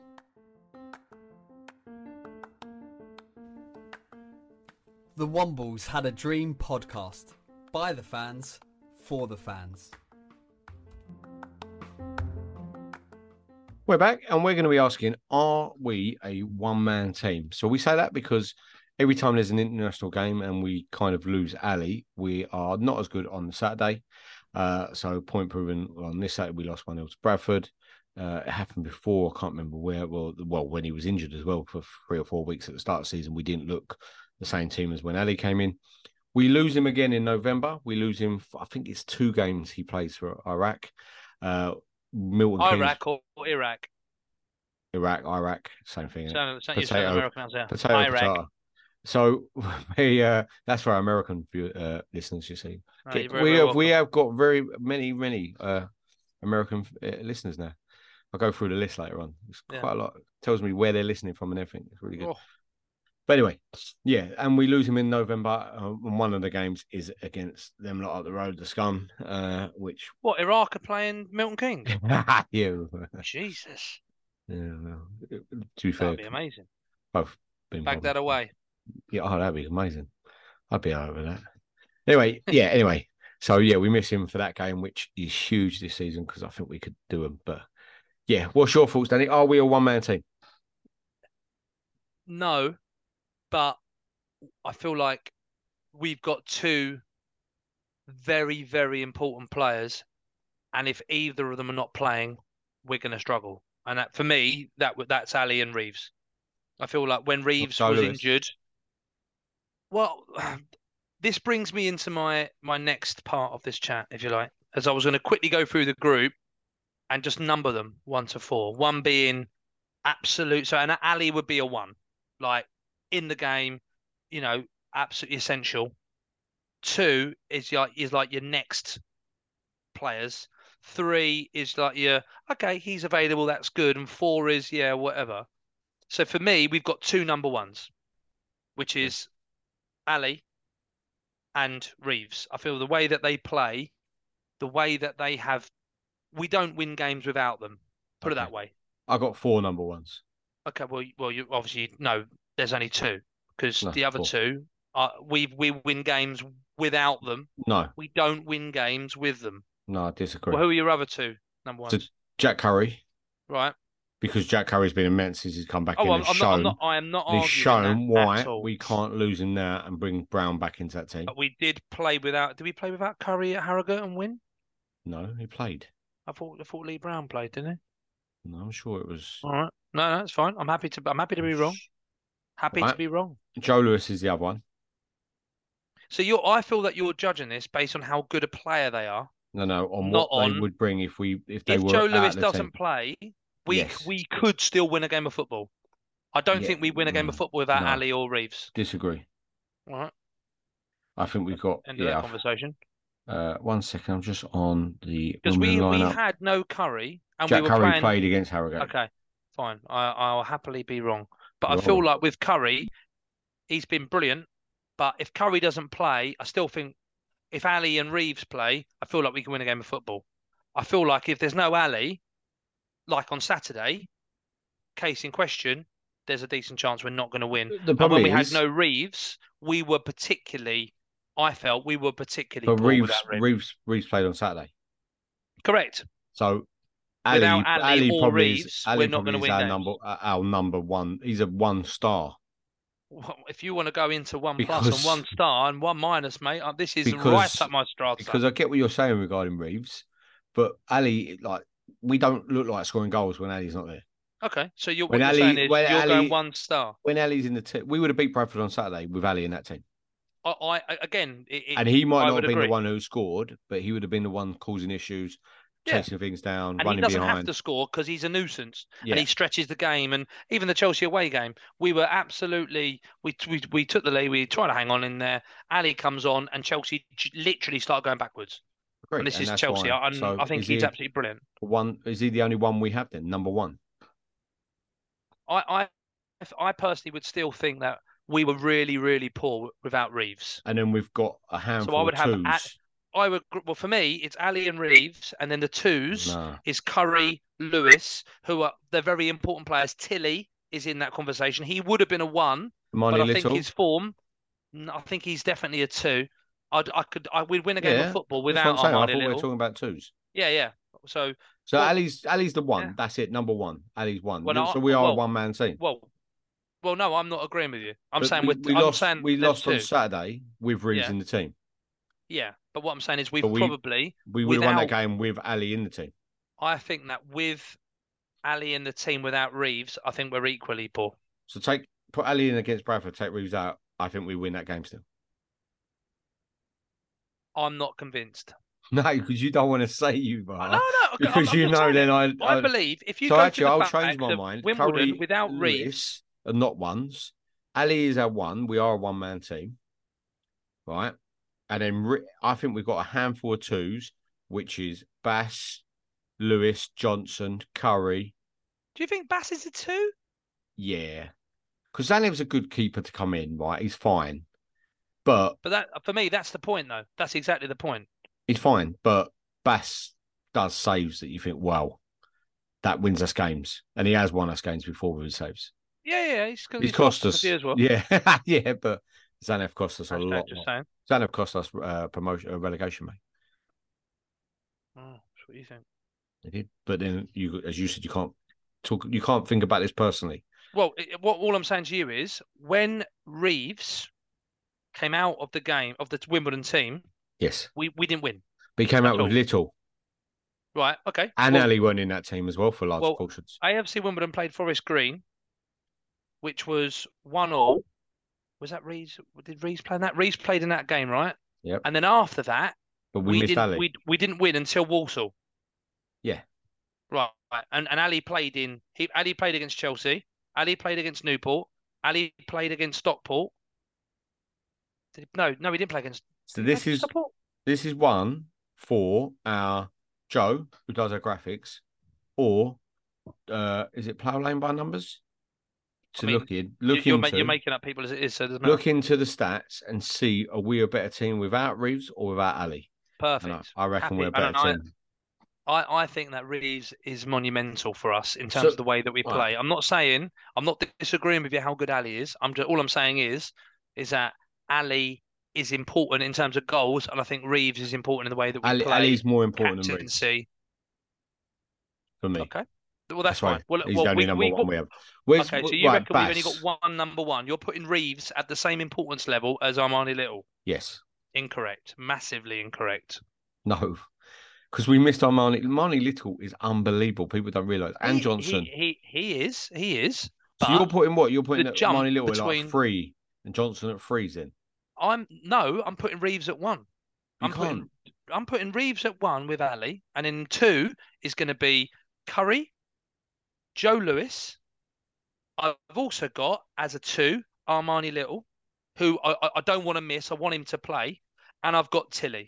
The Wombles Had a Dream podcast. By the fans, for the fans. We're back and we're going to be asking, are we a one-man team? So we say that because every time there's an international game and we kind of lose Ali, we are not as good on the Saturday. Uh, so point proven on this Saturday, we lost one nil to Bradford. Uh, it happened before, I can't remember where, well, well, when he was injured as well for three or four weeks at the start of the season, we didn't look the same team as when Ali came in. We lose him again in November. We lose him, for, I think it's two games he plays for Iraq. Uh, Milton Iraq Keynes, or Iraq? Iraq, Iraq, same thing. So, so potato, American yeah. potato, Iraq. potato. So we, uh, that's for our American uh, listeners, you see. Oh, Get, very, we, very have, we have got very many, many uh, American uh, listeners now. I'll go through the list later on. It's yeah. quite a lot. It tells me where they're listening from and everything. It's really good. Oh. But anyway, yeah, and we lose him in November. Uh, and one of the games is against them lot up the road, the Scum, uh, which... What, Iraq are playing Milton Keynes? yeah. Jesus. Yeah, well, to be fair... That'd be amazing. Both been Back that away. Yeah, oh, that'd be amazing. I'd be all right with that. Anyway, yeah, anyway. So, yeah, we miss him for that game, which is huge this season because I think we could do him. But, yeah, what's your thoughts, Danny? Are we a one-man team? No. But I feel like we've got two very, very important players. And if either of them are not playing, we're going to struggle. And that, for me, that that's Ali and Reeves. I feel like when Reeves was Lewis. injured... Well, this brings me into my, my next part of this chat, if you like. As I was going to quickly go through the group and just number them one to four. One being absolute... So, and Ali would be a one. Like... in the game, you know, absolutely essential. Two is like is like your next players. Three is like your okay, he's available, that's good. And four is yeah, whatever. So for me, we've got two number ones, which is Ali and Reeves. I feel the way that they play, the way that they have, we don't win games without them. Put okay. it that way. I got four number ones. Okay, well, well, you obviously no. There's only two because no, the other four. two, are, we we win games without them. No, we don't win games with them. No, I disagree. Well, who are your other two number ones? So Jack Curry, right? Because Jack Curry's been immense since he's come back oh, in. I'm, and I'm shown, not, I'm not. I am not. He's shown why all. we can't lose him there and bring Brown back into that team. But we did play without. Did we play without Curry at Harrogate and win? No, he played. I thought I thought Lee Brown played, didn't he? No, I'm sure it was. All right. No, no, it's fine. I'm happy to. I'm happy to be wrong. Happy right. to be wrong. Joe Lewis is the other one. So you're, I feel that you're judging this based on how good a player they are. No, no, on Not what on, they would bring if we if they if were. If Joe Lewis the doesn't team. play, we yes. we could still win a game of football. I don't yeah, think we win a game no, of football without no. Ali or Reeves. Disagree. All right. I think we've got End of yeah. that conversation. Uh, one second, I'm just on the Because we, Wimbledon we lineup. had no Curry and Jack we were Curry playing. played against Harrogate. Okay, fine. I, I'll happily be wrong. But I You're feel wrong. like with Curry, he's been brilliant. But if Curry doesn't play, I still think if Ali and Reeves play, I feel like we can win a game of football. I feel like if there's no Ali, like on Saturday, case in question, there's a decent chance we're not going to win. The And problem when we had is, no Reeves, we were particularly, I felt we were particularly but poor Reeves, without Reeves. Reeves, Reeves played on Saturday, Correct. so Ali, Without Ali Ali or probably Reeves, is, Ali we're not probably going to is win our games. number, uh, our number one. He's a one star Well, if you want to go into one because plus and one star and one minus, mate, uh, this is because right up my strata. because I get what you're saying regarding Reeves, but Ali, like, we don't look like scoring goals when Ali's not there. Okay, so you're, When what Ali, you're saying is when you're Ali, going one star. When Ali's in the team, we would have beat Bradford on Saturday with Ali in that team. I, I again, it, And he might I not would have been agree. the one who scored, but he would have been the one causing issues, Yeah. chasing things down, And running he doesn't behind. have to score because he's a nuisance Yeah. and he stretches the game. And even the Chelsea away game, we were absolutely we we we took the lead. We tried to hang on in there. Ali comes on and Chelsea j- literally start going backwards. Agreed. And this And is that's Chelsea. fine. I, and So I think is he's he absolutely brilliant. one? Is he the only one we have then? Number one. I I I personally would still think that we were really really poor without Reeves. And then we've got a handful So I would of have twos. at, I would well for me it's Ali and Reeves, and then the twos Nah. is Curry, Lewis, who are they're very important players. Tilly is in that conversation. He would have been a one, Money but I Little. think his form, I think he's definitely a two. I'd, I could, I would win a game Yeah, of football That's without what I'm saying. I Armani thought we were Little. talking about twos. Yeah, yeah. So, So well, Ali's Ali's the one. yeah. That's it. Number one. Ali's one. Well, so I- we are a well, one man team. well, well, no, I'm not agreeing with you. I'm But saying we, with, we I'm lost. saying We there's lost on two. Saturday with Reeves Yeah. in the team. Yeah, but what I'm saying is we've But we- probably We would have won that without- game with Ali in the team. I think that with Ali in the team without Reeves, I think we're equally poor. So take put Ali in against Bradford, take Reeves out. I think we win that game still. I'm not convinced. No, because you don't want to say you, No, are. no, okay, Because I'm, I'm you just know, saying then it. I, I believe if you so go actually, to the I'll back change my of mind. Wimbledon Curry, without Lewis Reeves, are not ones. Ali is our one. We are a one man team, right? And then Re- I think we've got a handful of twos, which is Bass, Lewis, Johnson, Curry. do you think Bass is a two? Yeah, because Zanev's a good keeper to come in, right? He's fine, but But that for me, that's the point, though. That's exactly the point. he's fine. But Bass does saves that you think, well, that wins us games, and he has won us games before with his saves. Yeah, yeah, he's, He's cost us, a few as well. yeah, yeah. But Zanev cost us a Hashtag lot. just more. saying. Zanev cost us uh, promotion, uh, relegation, mate. Oh, that's what you think. He did, but then you, as you said, you can't talk. You can't think about this personally. Well, it, what all I'm saying to you is when Reeves came out of the game of the Wimbledon team, Yes, we, we didn't win. but he came At out with all. Little, Right? Okay. and well, Ali weren't in that team as well for large well, portions. A F C Wimbledon played Forest Green, which was one all. Was that Reeves? Did Reeves play in that? Reeves played in that game, right? Yep. And then after that, But we, we missed didn't Ali. we, we didn't win until Walsall. Yeah. Right. And and Ali played in he Ali played against Chelsea. Ali played against Newport. Ali played against Stockport. Did he, no, no, he didn't play against. So did he this play is against Stockport? this is one for our Joe who does our graphics, or uh, is it Plough Lane by numbers? To I mean, look in, look you're, into, ma- you're making up people as it is, so it doesn't matter. look into the stats and see are we a better team without Reeves or without Ali? Perfect. And I, I reckon Happy. we're a better And I, team. I, I think that Reeves is monumental for us in terms So- of the way that we right. play. I'm not saying I'm not disagreeing with you how good Ali is. I'm just all I'm saying is is that Ali is important in terms of goals, and I think Reeves is important in the way that we Ali, play. Ali's more important than Reeves captaincy. for me. Okay. Well, that's, That's why fine. Well, he's well, the only we, number we one got, we have. Where's, okay, so you right, reckon we've only Bass. got one number one. You're putting Reeves at the same importance level as Armani Little. Yes. Incorrect. Massively incorrect. No. Because we missed Armani. Armani Little is unbelievable. People don't realise. And He- Johnson. He, he, he is. He is. so But you're putting what? You're putting the at jump Armani Little at between- like three and Johnson at threes then? I'm no, I'm putting Reeves at one. You I'm can't. putting I'm putting Reeves at one with Ali, and in two is going to be Curry, Joe Lewis. I've also got as a two Armani Little, who I, I don't want to miss. I want him to play. And I've got Tilly.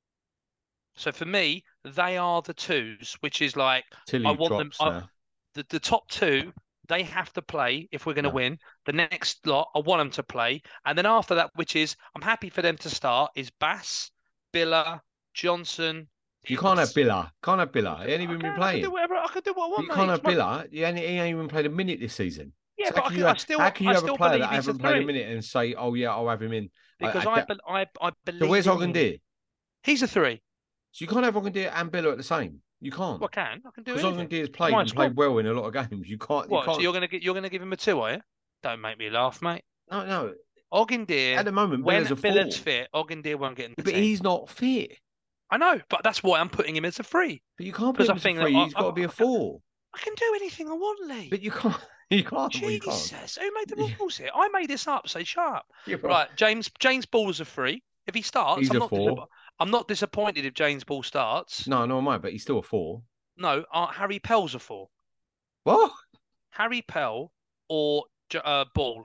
So for me, they are the twos, which is like Tilly I want drops them. I, now. the, the top two, they have to play if we're going to No. win. The next lot, I want them to play. And then after that, which is I'm happy for them to start, is Bass, Billa, Johnson. You can't have Billa. Can't have Billa. He ain't even Okay, been I playing. can do whatever. I can do what I want, You mate. can't have It's my- Billa. He ain't, he ain't even played a minute this season. Yeah, So but how I can can, you I have, still, how can you I have a still player believe that he's a hasn't played a three. minute and say, "Oh yeah, I'll have him in"? Because I, I, I, be, I, I believe. so where's in him. Ogundir? He's a three. So you can't have Ogundir and Billa at the same. You can't. Well, I can. I can do Because anything. Ogundir's It's played my and squad. played well in a lot of games. You can't. You What? can't. So you're gonna get, you're gonna give him a two, are you? Don't make me laugh, mate. No, no. Ogundir. At the moment, when Billa's a four. Billard's fit, Ogundir won't get in the But team. he's not fit. I know, but that's why I'm putting him as a free. But you can't put Because him I as a think that three. I- He's got to be I- a four. I can do anything I want, Lee. But you can't. You can't. Well, you can't. Jesus, who made the Yeah. rules here? I made this up. Say sharp. You're Right, James James Ball is a free. If he starts, He's I'm a not. four. Disapp- I'm not disappointed if James Ball starts. No, no, mine. But he's still a four. No, uh, Harry Pell's a four. What? Harry Pell or J- uh, Ball.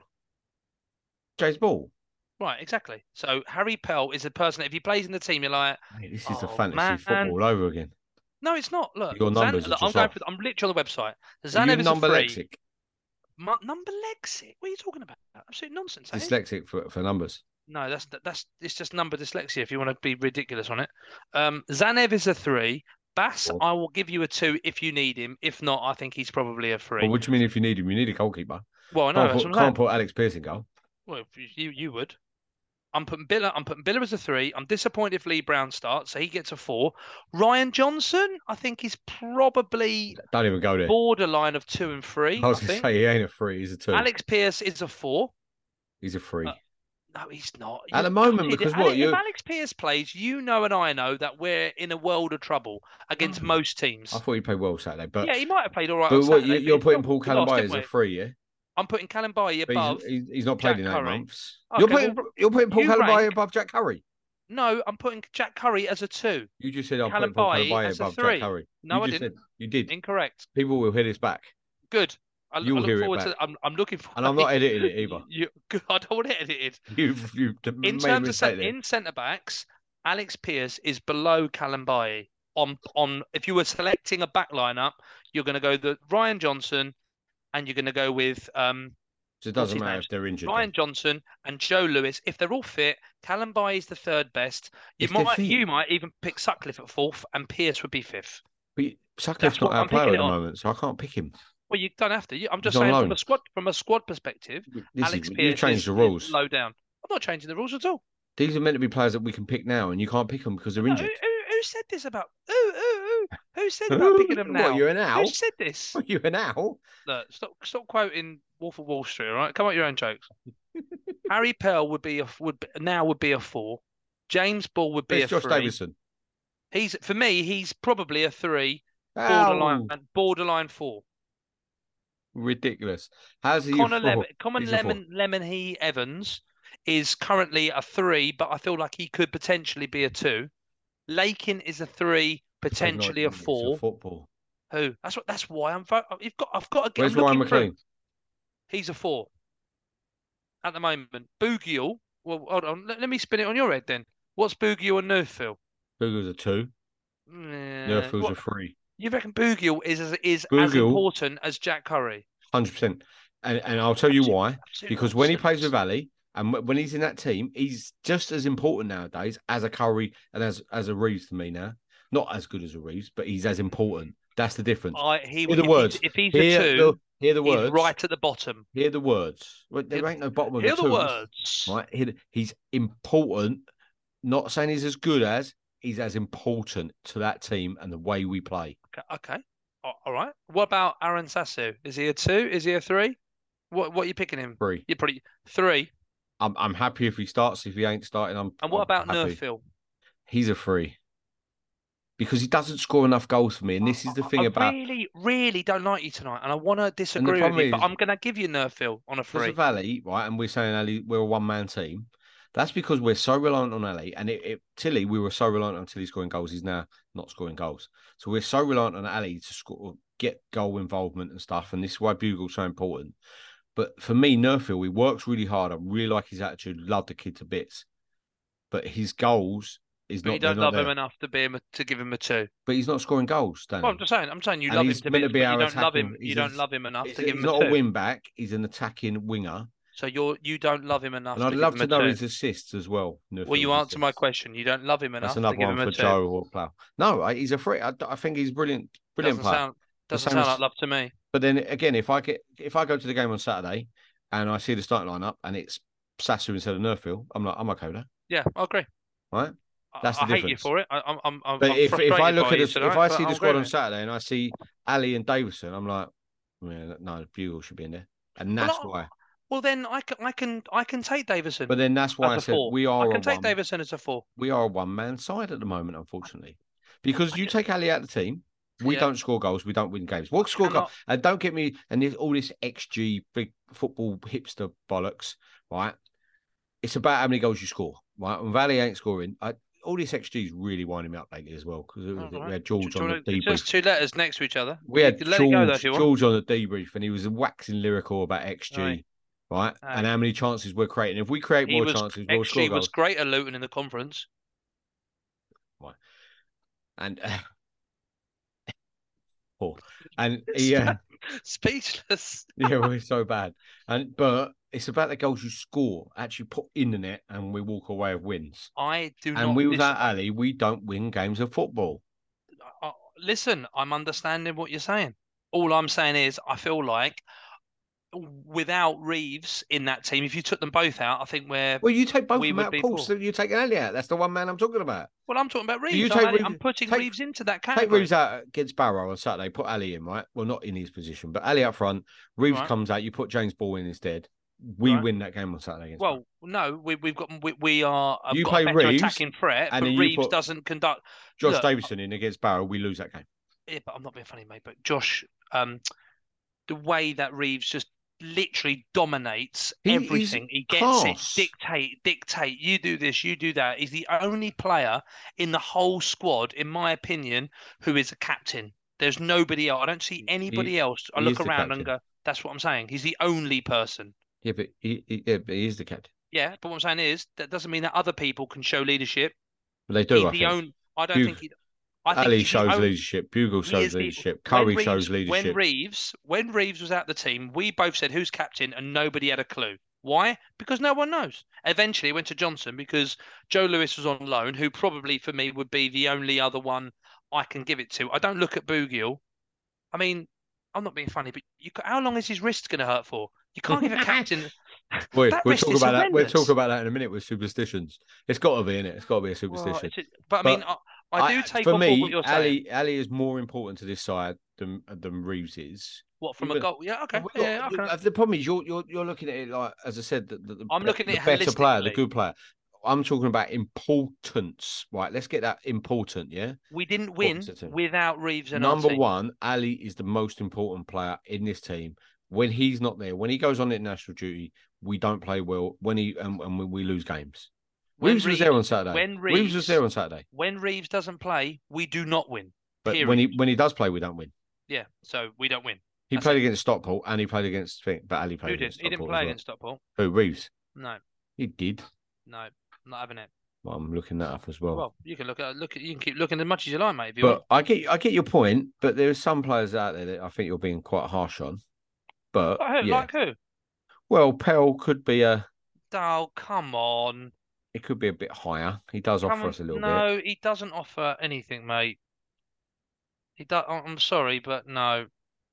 James Ball. Right, exactly. So Harry Pell is a person. If he plays in the team, you're like, Mate, this is the Oh, fantasy man. football all over again. no, it's not. Look, Your numbers Zan- are look, I'm just going off. for. I'm literally on the website. Are you Zanev is a number free. lexic? Mu- number lexic. What are you talking about? Absolute nonsense. eh? Dyslexic for, for numbers. No, that's that's it's just number dyslexia. If you want to be ridiculous on it, um, Zanev is a three. Bass, Cool. I will give you a two if you need him. If not, I think he's probably a three. Well, what do you mean if you need him? You need a goalkeeper. Well, I know Can't, that's put, what I'm can't saying. put Alex Pearce in goal. Well, you you would. I'm putting Billa. I'm putting Billa as a three. I'm disappointed if Lee Brown starts, so he gets a four. Ryan Johnson, I think he's probably Don't even go there. borderline of two and three. I was I going to think say he ain't a three. He's a two. Alex Pearce is a four. He's a three. Uh, No, he's not. At the You've moment, gutted it. because Ale- what, if you- Alex Pearce plays, you know and I know that we're in a world of trouble against No. most teams. I thought he played well Saturday, but yeah, he might have played all right. but on what Saturday, you, but you're he's putting not- Paul we lost, Calabay didn't as a we? three, yeah? I'm putting Callum Baye But above. he's, he's, he's not played Jack in eight Curry. months. Okay, you're putting well, you're putting Paul you Calabay rank- above Jack Curry. No, I'm putting Jack Curry as a two. You just said I'm Callum putting Paul Baye Calabay as a above three. Jack Curry. No, you I just didn't. said you did. Incorrect. People will hear this back, Good. I, You'll I look hear it forward back. to. I'm, I'm looking for. and I'm not editing it either. You, good. I don't want it edited. You've you've In made a terms of mistake cent- there. in centre backs, Alex Pearce is below Callum Baye. On on if you were selecting a back lineup, you're going to go the Ryan Johnson, and you're going to go with um So it what's doesn't his matter name? if they're injured. Ryan then. Johnson and Joe Lewis. If they're all fit, Callum Baye is the third best. You If they're might fit. you might even pick Sutcliffe at fourth, and Pearce would be fifth. But Sutcliffe's That's not what our I'm picking player at it the on. moment, so I can't pick him. Well, you don't have to. You- I'm just He's on saying from loan. a squad from a squad perspective, This Alex is, you Pearce changed is, the is rules. low down. I'm not changing the rules at all. These are meant to be players that we can pick now, and you can't pick them because they're No, who, injured. who, who said this about? Who, who, who, who said about picking them now? What, you're an owl? Who said this? What, you're an owl? Look, stop, stop quoting Wolf of Wall Street. All right, come up with your own jokes. Harry Pell would be a would be, now would be a four. James Ball would be It's a Josh three. Davidson. He's for me. He's probably a three, Ow. borderline, borderline four. Ridiculous. How's he Connor a four? Lemon, Common He's a four. Lemon, Lemon He Evans is currently a three, but I feel like he could potentially be a two. Lakin is a three, potentially a It's four. football. Who? That's what. That's why I'm. vo- You've got. I've got to get. Where's I'm Ryan looking through. McLean? He's a four at the moment. Boogiel. Well, hold on. Let, let me spin it on your head then. What's Boogiel and Nerfville? Boogel's a two. Nah, Nerfield's what- a three. You reckon Boogiel is as is as Boogiel- important as Jack Curry? Hundred percent. And and I'll tell you Absolute- why. absolute Because when he plays nonsense. with Ali and wh- when he's in that team, he's just as important nowadays as a Curry and as as a Reeves to me now. Not as good as a Reeves, but he's as important. That's the difference. I, he, Hear the if words. He's, if he's Hear a two, the, hear the he's words. right at the bottom. Hear the words. Well, there Hear- ain't no bottom of Hear the the twos, words. Right? Hear the- he's important. Not saying he's as good as. He's as important to that team and the way we play. Okay. okay. A- All right. What about Aaron Sassu? Is he a two? Is he a three? What What are you picking him? Three. You're probably three. I'm I'm happy if he starts. If he ain't starting, I'm. And what I'm about happy. Nerfville? He's a three. Because he doesn't score enough goals for me, and this is the I- thing I about really, really don't like you tonight, and I want to disagree with problem you, but is- I'm going to give you Nerfville on a because three. of Ali, right? And we're saying Ali, we're a one-man team. That's because we're so reliant on Ali, and it, it Tilly, we were so reliant on Tilly scoring goals. He's now not scoring goals, so we're so reliant on Ali to score, get goal involvement and stuff. And this is why Bugle's so important. But for me, Nerfield, he works really hard. I really like his attitude. Love the kid to bits. But his goals is But not. you don't they're not love him there. enough to be him to give him a two. But he's not scoring goals, Danny. Well, I'm just saying. I'm saying you And love him he's to meant to bits, be but you our don't love him. attacking- You he's don't a- love him enough He's, to give he's him a not a two. win back. He's an attacking winger. So you're you don't love him enough And to I'd give love him to a know two. his assists as well. Well, you Nerfield's answer my assists. question. You don't love him enough That's to another give one him a for two. Joe or Plough. No, I- he's a free. I, I think he's brilliant, brilliant Doesn't player. sound The doesn't same sound as- like love to me. But then again, if I get if I go to the game on Saturday and I see the starting lineup and it's Sasu instead of Nerfield, I'm like, I'm okay with that, Yeah, I agree. right? I- That's the I hate you difference. for it. I, I'm I'm I'm But I'm if, if frustrated I look by at you this, tonight, if I but see I'm the squad agreeing on with Saturday and I see Ali and Davison, I'm like, yeah, no, Bugle should be in there, and Well, that's I- why. you. Well, then I can I can I can take Davison But then that's why I as a said four. we I are a can take one. Davison as a four. We are a one man side at the moment, unfortunately, because I you ju- take Ali out of the team. We Yeah. don't score goals. We don't win games. What score cannot- goals? And don't get me and this, all this X G big football hipster bollocks, right? It's about how many goals you score, right? And Valley ain't scoring. I, all this X G is really winding me up lately as well because All we right. had George Do you on the wanna- debrief. Just two letters next to each other. We You had can let it go though George, if you want. George on the debrief, and he was waxing lyrical about X G, Aye. right? Aye. And how many chances we're creating. If we create He more was chances, we'll score X G was goals. great at Luton in the conference. And uh, oh, and yeah, Speechless. yeah, we're so bad. And but it's about the goals you score, actually put in the net, and we walk away with wins. I do not. And we, listen, without Ali, we don't win games of football. uh, listen, I'm understanding what you're saying. All I'm saying is, I feel like without Reeves in that team, if you took them both out, I think we're. Well, you take both we of them would out, be of course. poor. So you take Ali out. That's the one man I'm talking about. Well, I'm talking about Reeves. you I'm, take adding- Reeves- I'm putting take- Reeves into that Take category. Reeves out against Barrow on Saturday. Put Ali in, right? Well, not in his position, but Ali up front. Reeves Right. comes out. You put James Ball in instead. We Right. win that game on Saturday. Against Well, no, we, we've got we, we are. I've You got play a better Reeves, attacking threat, and but then you Reeves put doesn't conduct. Josh look, Davison in against Barrow. We lose that game. Yeah, but I'm not being funny, mate. But Josh, um, the way that Reeves just literally dominates He- he's everything. He gets class. it, dictate, dictate. You do this, you do that. He's the only player in the whole squad, in my opinion, who is a captain. There's nobody else. I don't see anybody else. I he look is the around captain. and go, "That's what I'm saying." He's the only person. Yeah, but he, he, yeah, but he is the captain. Yeah, but what I'm saying is that doesn't mean that other people can show leadership. But they do. He's I the think. only. I don't Bug- think he. I think Ali he's the shows only- leadership. Bugle He shows is the- leadership. when Curry Reeves- shows leadership. When Reeves, when Reeves was out the team, we both said who's captain, and nobody had a clue. Why? Because no one knows. Eventually, it went to Johnson because Joe Lewis was on loan, who probably for me would be the only other one I can give it to. I don't look at Bougiel. I mean, I'm not being funny, but you, how long is his wrist going to hurt for? You can't give a captain. Wait, That we'll wrist talk is about that. We'll horrendous. talk about that in a minute with superstitions. It's got to be in it. It's got to be a Well, superstition. it's- but I But mean, I, I do take for on board me, what you're saying. Ali, Ali is more important to this side than than Reeves is. What from a Even- goal? Yeah, okay. We've got- Yeah, okay. the, the problem is you're you're you're looking at it like, as I said, the, the, the I'm be- looking at the it better player, the holistically. good player. I'm talking about importance, right? Let's get that important, yeah. We didn't win What's it to? without Reeves and our Number team. one, Ali is the most important player in this team. When he's not there, when he goes on international duty, we don't play well. When he and, and we, we lose games. When Reeves was there on Saturday. when Reeves, was Reeves- there on Saturday. When Reeves doesn't play, we do not win. But period. when he when he does play, we don't win. Yeah, so we don't win. He That's played it. against Stockport and he played against Thing, but Ali played Who did? against He didn't Stockport play as well. against Stockport. Who, Reeves? No, He did. no, I'm not having it. Well, I'm looking that up as well. Well, you can look at look at you can keep looking as much as you like, mate. If you but want. I get I get your point. But there's some players out there that I think you're being quite harsh on. But Like who? yeah, Like who? well, Pell could be a Oh, come on. it could be a bit higher. He does Come offer on. us a little bit. No, he doesn't offer anything, mate. He does. I'm sorry, but no.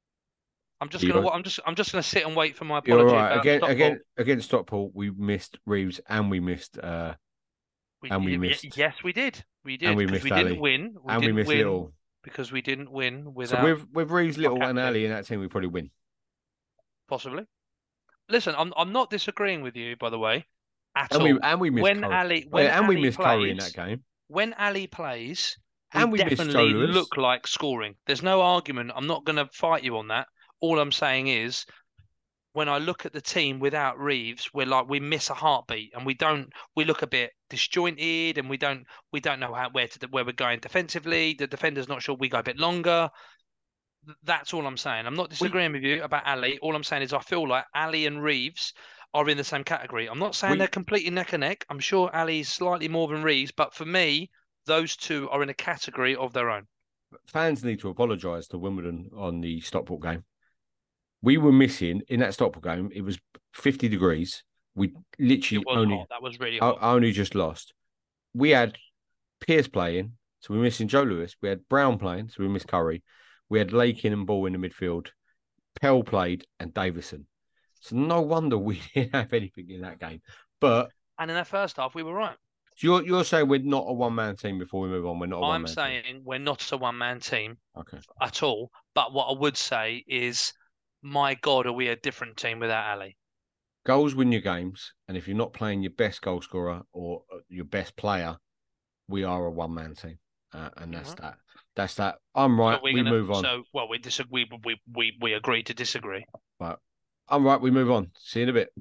I'm just You're- gonna. I'm just. I'm just gonna sit and wait for my You're apology. right. about Again, Stockport. again, against Stockport, we missed Reeves and we missed uh We, and we y- y- missed- Yes, we did. We did. and we because missed we Ali. didn't win. We and we didn't missed win Little. because we didn't win So without with with Reeves, Little, and captain. Ali in that team, we probably win. possibly. Listen, I'm. I'm not disagreeing with you, by the way, at And all. we and we missed when Curry. Ali, Oh, when yeah, and we Ali missed plays, Curry in that game. when Ali plays, we And we missed Joe definitely Lewis. look like scoring. There's no argument. I'm not going to fight you on that. All I'm saying is, when I look at the team without Reeves, we're like we miss a heartbeat, and we don't. We look a bit disjointed, and we don't. We don't know how where to where we're going defensively. The defender's not sure. We go a bit longer. That's all I'm saying. I'm not disagreeing we, with you about Ali. All I'm saying is I feel like Ali and Reeves are in the same category. I'm not saying we, they're completely neck and neck. I'm sure Ali's slightly more than Reeves, but for me, those two are in a category of their own. Fans need to apologise to Wimbledon on the Stockport game. We were missing in that Stockport game. It was fifty degrees. We literally only hot. That was really hot. only just lost. We had Pearce playing, so we were missing Joe Lewis. We had Brown playing, so we missed Curry. We had Lakin and Ball in the midfield. Pell played and Davison. So no wonder we didn't have anything in that game. But and in that first half, we were right. So you're you're saying we're not a one man team before we move on. We're not. A I'm one-man saying team. we're not a one man team. Okay. At all. But what I would say is, my God, are we a different team without Ali? Goals win your games, and if you're not playing your best goal scorer or your best player, we are a one man team, uh, and that's mm-hmm. that. That's that. I'm right. So we gonna, move on. So, well, we disagree. We we we agree to disagree. Right. I'm right. We move on. See you in a bit.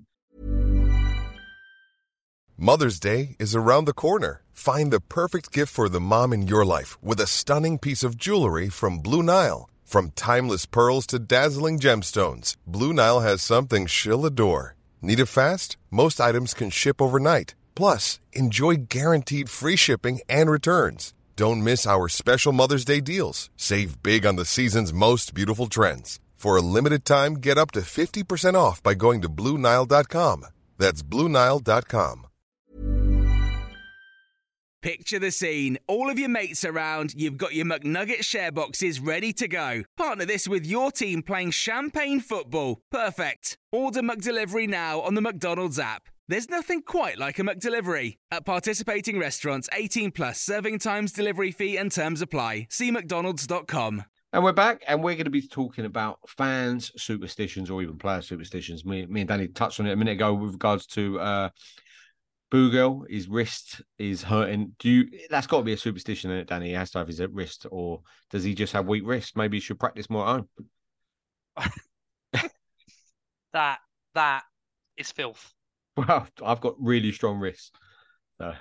Mother's Day is around the corner. Find the perfect gift for the mom in your life with a stunning piece of jewelry from Blue Nile. From timeless pearls to dazzling gemstones, Blue Nile has something she'll adore. Need it fast? Most items can ship overnight. Plus, enjoy guaranteed free shipping and returns. Don't miss our special Mother's Day deals. Save big on the season's most beautiful trends. For a limited time, get up to fifty percent off by going to Blue Nile dot com. That's Blue Nile dot com. Picture the scene. All of your mates around, you've got your McNugget share boxes ready to go. Partner this with your team playing champagne football. Perfect. Order McDelivery now on the McDonald's app. There's nothing quite like a McDelivery. At participating restaurants, eighteen plus, serving times, delivery fee and terms apply. See mcdonalds dot com. And we're back, and we're going to be talking about fans' superstitions or even player superstitions. Me, me and Danny touched on it a minute ago with regards to uh, Boogel. His wrist is hurting. Do you? That's got to be a superstition, isn't it, Danny? He has to have his wrist, or does he just have weak wrists? Maybe he should practice more at home. that that is filth. Well, I've got really strong wrists. So.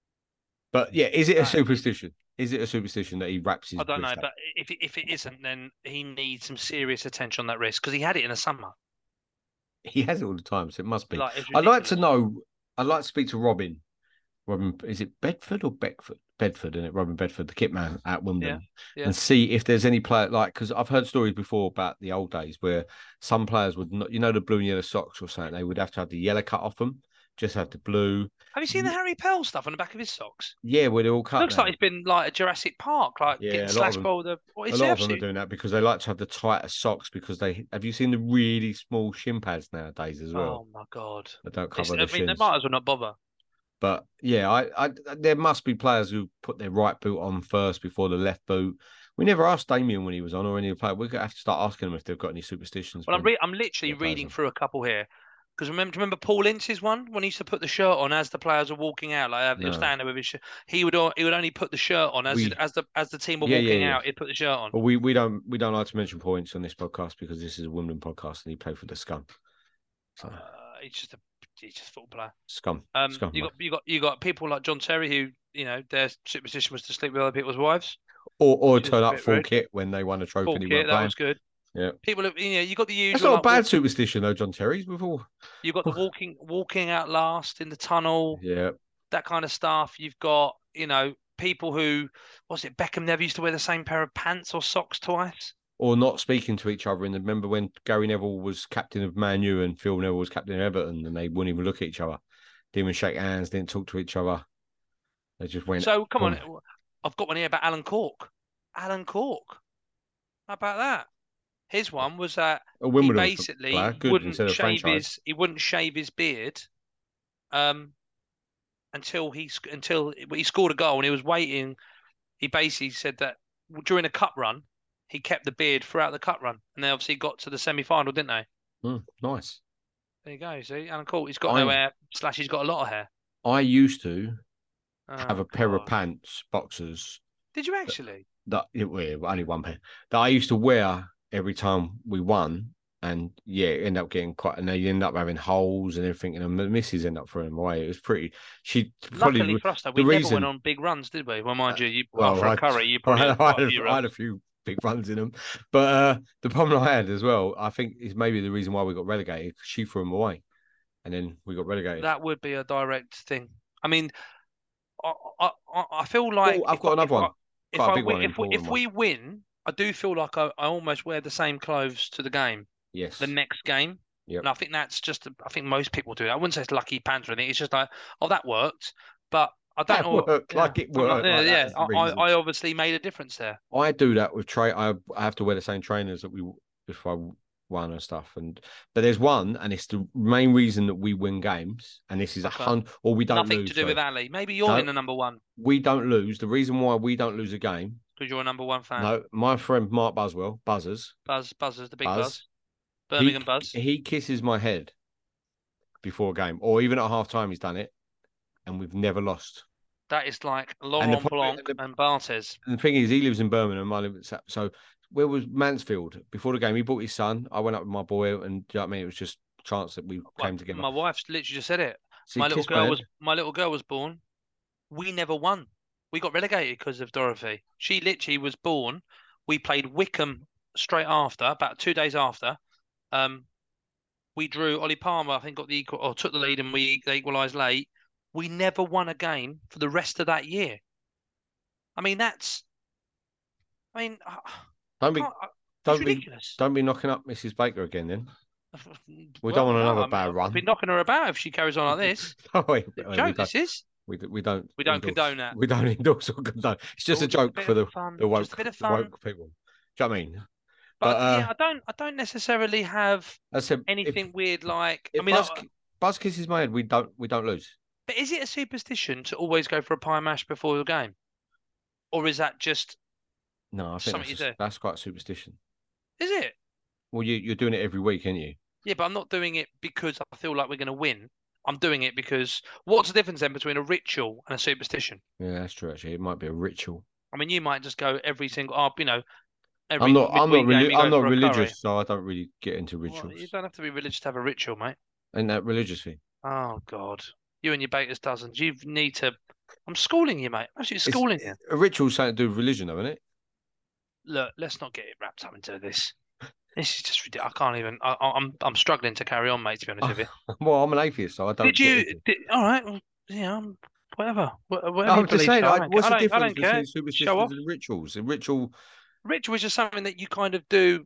But yeah, is it a superstition? Is it a superstition that he wraps his I don't know, wrist but if if it isn't, then he needs some serious attention on that wrist because he had it in the summer. He has it all the time, so it must be. Like, I'd like to know. I'd like to speak to Robin. Robin, is it Bedford or Beckford? Bedford, isn't it? Robin Bedford, the kit man at Wimbledon, yeah, yeah. and see if there's any player like because I've heard stories before about the old days where some players would not, you know, the blue and yellow socks or something. They would have to have the yellow cut off them, just have the blue. Have you seen the Harry Pell stuff on the back of his socks? Yeah, where they're all cut. Looks now. like it's been like a Jurassic Park, like yeah, getting slashed by the. What is a lot it, of them are doing that because they like to have the tighter socks because they have you seen the really small shin pads nowadays as well? Oh my god! They don't cover it's, the I mean, shins. they might as well not bother. But yeah, I, I, there must be players who put their right boot on first before the left boot. We never asked Damien when he was on or any player. We're gonna have to start asking them if they've got any superstitions. Well, I'm re- I'm literally reading through a couple here because remember, remember Paul Ince's one when he used to put the shirt on as the players were walking out, like he was no. standing there with his shirt. He would he would only put the shirt on as we, as the as the team were yeah, walking yeah, yeah. out. He'd put the shirt on. Well, we we don't we don't like to mention Paul Ince on this podcast because this is a Wimbledon podcast and he played for the Scum. So. Uh, he's just a he's just a football player. Scum. Um, Scum, you got you got you got people like John Terry who you know their superstition was to sleep with other people's wives, or or turn up full rude. kit when they won a trophy. Full and he kit, that playing. was good. Yeah, people have you know you got the usual. That's not like, a bad walking, superstition though, John Terry's. We've all you got the walking walking out last in the tunnel. Yeah, that kind of stuff. You've got you know people who was it Beckham never used to wear the same pair of pants or socks twice. Or not speaking to each other. And remember when Gary Neville was captain of Man U and Phil Neville was captain of Everton and they wouldn't even look at each other. Didn't even shake hands, didn't talk to each other. They just went. So, come on. on. I've got one here about Alan Cork. Alan Cork. How about that? His one was that he basically wouldn't shave his, he wouldn't shave his beard um, until he, until he scored a goal and he was waiting. He basically said that during a cup run, he kept the beard throughout the cup run, and they obviously got to the semi-final, didn't they? Mm, nice. There you go. See, Alan Court. He's got I, no hair. Slash, he's got a lot of hair. I used to oh, have a God. pair of pants, boxers. Did you actually? That, that well, only one pair that I used to wear every time we won, and yeah, end up getting quite, and they end up having holes and everything, and the missus end up throwing them away. It was pretty. She luckily for us, though, we never reason, went on big runs, did we? Well, mind you, you well, after I, a curry, you probably I, I, had, I had a few big runs in them. But uh, the problem I had as well, I think, is maybe the reason why we got relegated. She threw them away, and then we got relegated. That would be a direct thing. I mean, I I, I feel like oh, I've got I, another one. If Quite I a big win, one. if we, if we win, I do feel like I, I almost wear the same clothes to the game. Yes. The next game. Yep. And I think that's just. I think most people do that. I wouldn't say it's lucky pants or anything. It's just like, oh, that worked, but I don't That know. worked, yeah, like it worked. Like, Like yeah, that yeah. the I, I obviously made a difference there. I do that with tra- I, I have to wear the same trainers that we if I won and stuff. And but there's one, and it's the main reason that we win games. And this is a Okay. hundred, or we don't Nothing lose. to do sorry. with Ali. Maybe you're No. in the number one We don't lose. The reason why we don't lose a game. because you're a number one fan. No, my friend Mark Buswell, Buzzers, Buzz, Buzzers, the big Buzz, Buzz. Birmingham he, Buzz. He kisses my head before a game, or even at half time, he's done it, and we've never lost. That is like And the Laurent problem- Blanc and the- and Barthez. And the thing is, he lives in Birmingham. I live in Sa- so where was Mansfield before the game? He brought his son. I went up with my boy, and do you know what I mean? It was just chance that we Well, came together. My wife's literally just said it. So he my little kissed my girl head. was my little girl was born. We never won. We got relegated because of Dorothy. She literally was born. We played Wickham straight after, about two days after. Um, we drew. Ollie Palmer, I think, got the equal or took the lead, and we they equalised late. We never won a game for the rest of that year. I mean, that's. I mean, I Don't be, can't- I- don't it's be, ridiculous. don't be knocking up Missus Baker again. Then we Well, don't want no, another I mean, bad I'll run. be knocking her about if she carries on like this. No, wait, It's a wait, joke, we, don't, this is. we, we don't. We don't endorse- condone that. We don't endorse or condone. It's just a It's a joke bit for of the fun, the woke, just a bit of the fun. woke people. Do you know what I mean? But, But, uh, yeah, I don't. I don't necessarily have I said anything If, weird like. if I mean, Buzz, I- Buzz kisses my head, we don't. We don't lose. but is it a superstition to always go for a pie mash before the game, or is that just? No, I think Something that's, you just- do. that's quite superstition. Is it? Well, you you're doing it every week, aren't you? Yeah, but I'm not doing it because I feel like we're going to win. I'm doing it because what's the difference then between a ritual and a superstition? Yeah, that's true. Actually, it might be a ritual. I mean, you might just go every single. Oh, you know, every. I'm not. I'm not. midweek game Reli- you go I'm not for a curry. religious, so I don't really get into Well, rituals. you don't have to be religious to have a ritual, mate. And that religious thing. Oh God, you and your baker's dozens. You need to. I'm schooling you, mate. I'm actually It's- schooling you. A ritual's something to do with religion, though, isn't it? Look, let's not get it wrapped up into this. This is just ridiculous. I can't even. I, I- I'm I'm struggling to carry on, mate. To be honest with you. Well, I'm an atheist, so I don't. Did get you? into it. Did, all right. Well, yeah. um, Whatever. Wha- Whatever. No, you I'm just believe, saying. I I, don't what's care. the I don't- I difference don't care. between superstitions Show off. and rituals? A ritual. Ritual is just something that you kind of do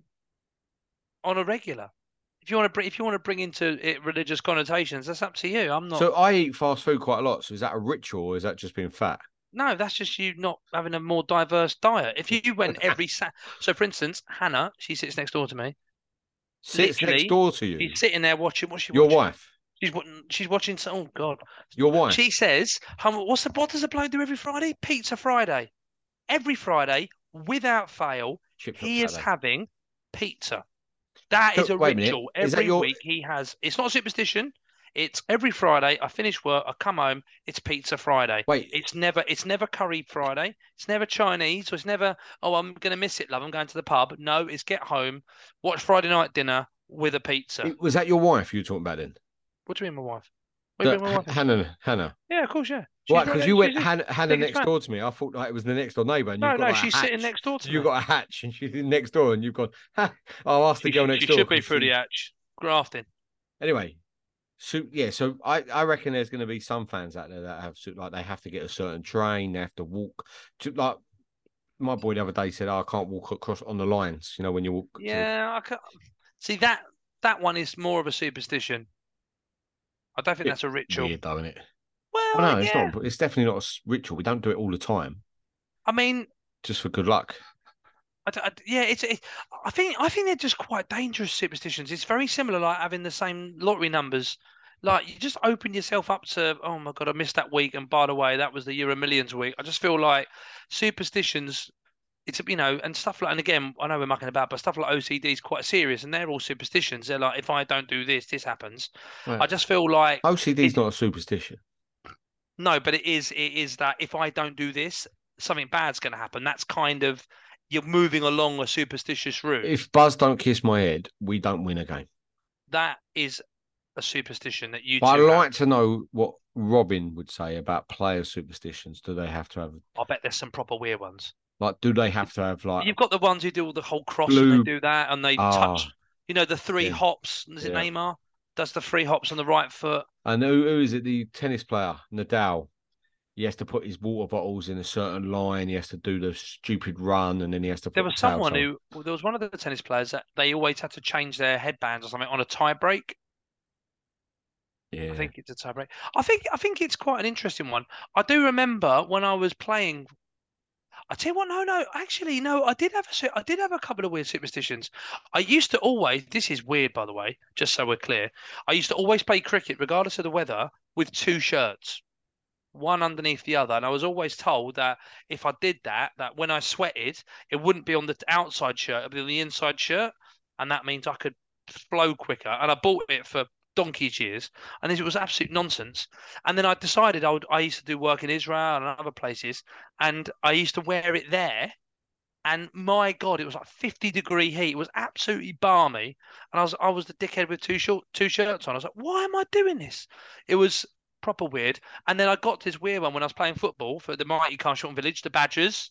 on a regular. If you want to bring, if you want to bring into it religious connotations, that's up to you. I'm not. So I eat fast food quite a lot. So is that a ritual, or is that just being fat? No, that's just you not having a more diverse diet. If you went every sa- so for instance, Hannah, she sits next door to me. Sits Literally, next door to you. She's sitting there watching. What's she Your watching? wife. She's watching. She's watching. so- Oh God. Your wife. She says, "Hum, "What's the what does the bloke do every Friday? Pizza Friday. Every Friday, without fail, Chip shop he is Saturday. having pizza. That So, is a wait a minute, ritual. is that Every your- week he has. It's not a superstition. It's every Friday. I finish work. I come home. It's Pizza Friday. Wait. It's never. It's never curry Friday. It's never Chinese. So it's never. Oh, I'm gonna miss it, love. I'm going to the pub. No, it's get home, watch Friday night dinner with a pizza. It- Was that your wife you were talking about then? What do you mean, my wife? What do you The- mean, my wife? Hannah. Hannah. Yeah, of course, yeah. She's Right, right because next- you went she's a- Hannah, Hannah biggest next fan. door to me. I thought like it was the next door neighbour. And No, you've got no, like, a she's sitting hatch. next door to You me. got a hatch, and she's next door, and you've gone. Ha, I'll ask the She, girl she next door. should be 'cause through she- the hatch. Grafting. Anyway, so yeah, so I, I reckon there's going to be some fans out there that have so- like they have to get a certain train, they have to walk. To, like my boy the other day said, oh, I can't walk across on the lines. You know when you walk. to- Yeah, I can see that. That one is more of a superstition. I don't think Bit that's a ritual. weird, though, isn't it? Well, Oh, no, it's yeah. not. It's definitely not a s- ritual. We don't do it all the time, I mean, just for good luck. I d- I d- yeah, it's. It, I think. I think they're just quite dangerous superstitions. It's very similar, like having the same lottery numbers. Like you just open yourself up to, oh my God, I missed that week, and by the way, that was the Euro Millions week. I just feel like superstitions. It's you know, and stuff like, and again, I know we're mucking about, but stuff like O C D is quite serious, and they're all superstitions. They're like, if I don't do this, this happens. Right. I just feel like O C D is it- not a superstition. no, but it is. It is that if I don't do this, something bad's going to happen. That's kind of you're moving along a superstitious route. If Buzz don't kiss my head, we don't win a game. That is a superstition that you. But I'd two have. like to know what Robin would say about player superstitions. Do they have to have I bet there's some proper weird ones. Like, do they have to have like You've got the ones who do all the whole cross blue... and they do that and they ah, touch. You know, the three yeah. hops. Is it yeah. Neymar? Does the three hops on the right foot? And who, who is it? The tennis player, Nadal. He has to put his water bottles in a certain line. He has to do the stupid run, and then he has to. Put There was the someone on. who well, there was one of the tennis players that they always had to change their headbands or something on a tie break. Yeah, I think it's a tie break. I think I think it's quite an interesting one. I do remember when I was playing. I tell you what, no, no, actually, no. I did have a, I did have a couple of weird superstitions. I used to always. This is weird, by the way. Just so we're clear, I used to always play cricket, regardless of the weather, with two shirts, one underneath the other. And I was always told that if I did that, that when I sweated, it wouldn't be on the outside shirt, it'd be on the inside shirt. And that means I could flow quicker. And I bought it for donkey's years. And it was absolute nonsense. And then I decided I would, I used to do work in Israel and other places. And I used to wear it there. And my God, it was like fifty degree heat. It was absolutely balmy. And I was, I was the dickhead with two short, two shirts on. I was like, why am I doing this? It was proper weird. And then I got this weird one when I was playing football for the mighty Carshalton Village, the Badgers.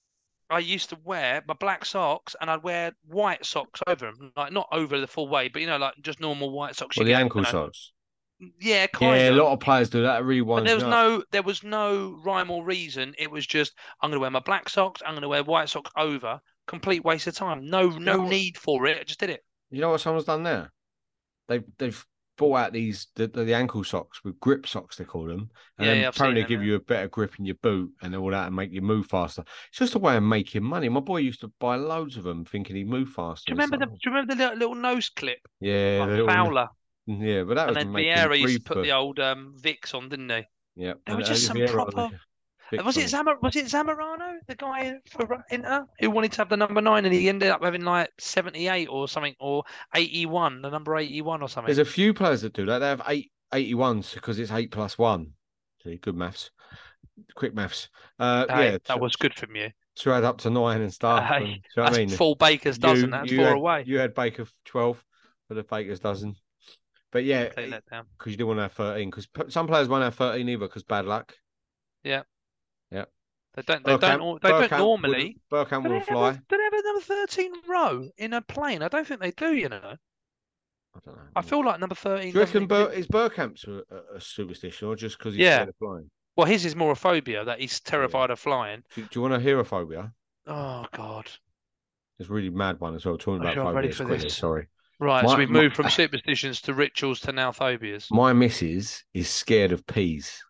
I used to wear my black socks and I'd wear white socks over them, like not over the full way, but you know, like just normal white socks. Well, you the get, ankle you know. socks. Yeah, kind Yeah, of. a lot of players do that. It really But winds there was me up. no, there was no rhyme or reason. It was just, I'm going to wear my black socks. I'm going to wear white socks over. Complete waste of time. No, no know what- need for it. I just did it. You know what someone's done there? They've they've brought out these the, the, the ankle socks with grip socks, they call them, and Yeah, then yeah, I've seen apparently them, give yeah. you a better grip in your boot and all that and make you move faster. It's just a way of making money. My boy used to buy loads of them, thinking he'd move faster. Do you remember the? Do you remember the little, little nose clip? Yeah, Like the little- Fowler. Yeah, but that And was then making Vieira used breathe to put for- the old um, Vicks on, didn't they? Yeah, They were and just some Vieira on proper. the Vicks Was it on. Zamor- Was it Zamorano, the guy for Inter, who wanted to have the number nine, and he ended up having like seventy-eight or something, or eighty-one, the number eighty-one or something. There's a few players that do that. They have eight eighty-ones because it's eight plus one. See, good maths, quick maths. Uh, Hey, yeah, that to, was good from you. to add up to nine and stuff. Hey, and, do you know what That's I mean? full baker's dozen. That's four had, away. You had Baker twelve for the Baker's dozen. But yeah, Take that down. because you didn't want to have thirteen. Because some players won't have thirteen either because bad luck. Yeah. Yeah. They don't. They Bergkamp- don't. They Bergkamp don't normally. Would, Bergkamp Do they, will have fly. a, do they have a number thirteen row in a plane? I don't think they do. You know. I don't know. I feel like number thirteen. Do you reckon doesn't Ber- exist. is Bergkamp's a, a, a superstition or just because he's Yeah. scared of flying? Well, his is more a phobia that he's terrified of flying. Do, do you want a herophobia? Oh God. It's a really mad one as well. Talking I'm about sure I'm ready phobias for quickly, this. sorry. Right. My- so we've my- moved from superstitions to rituals to now phobias. My missus is scared of peas.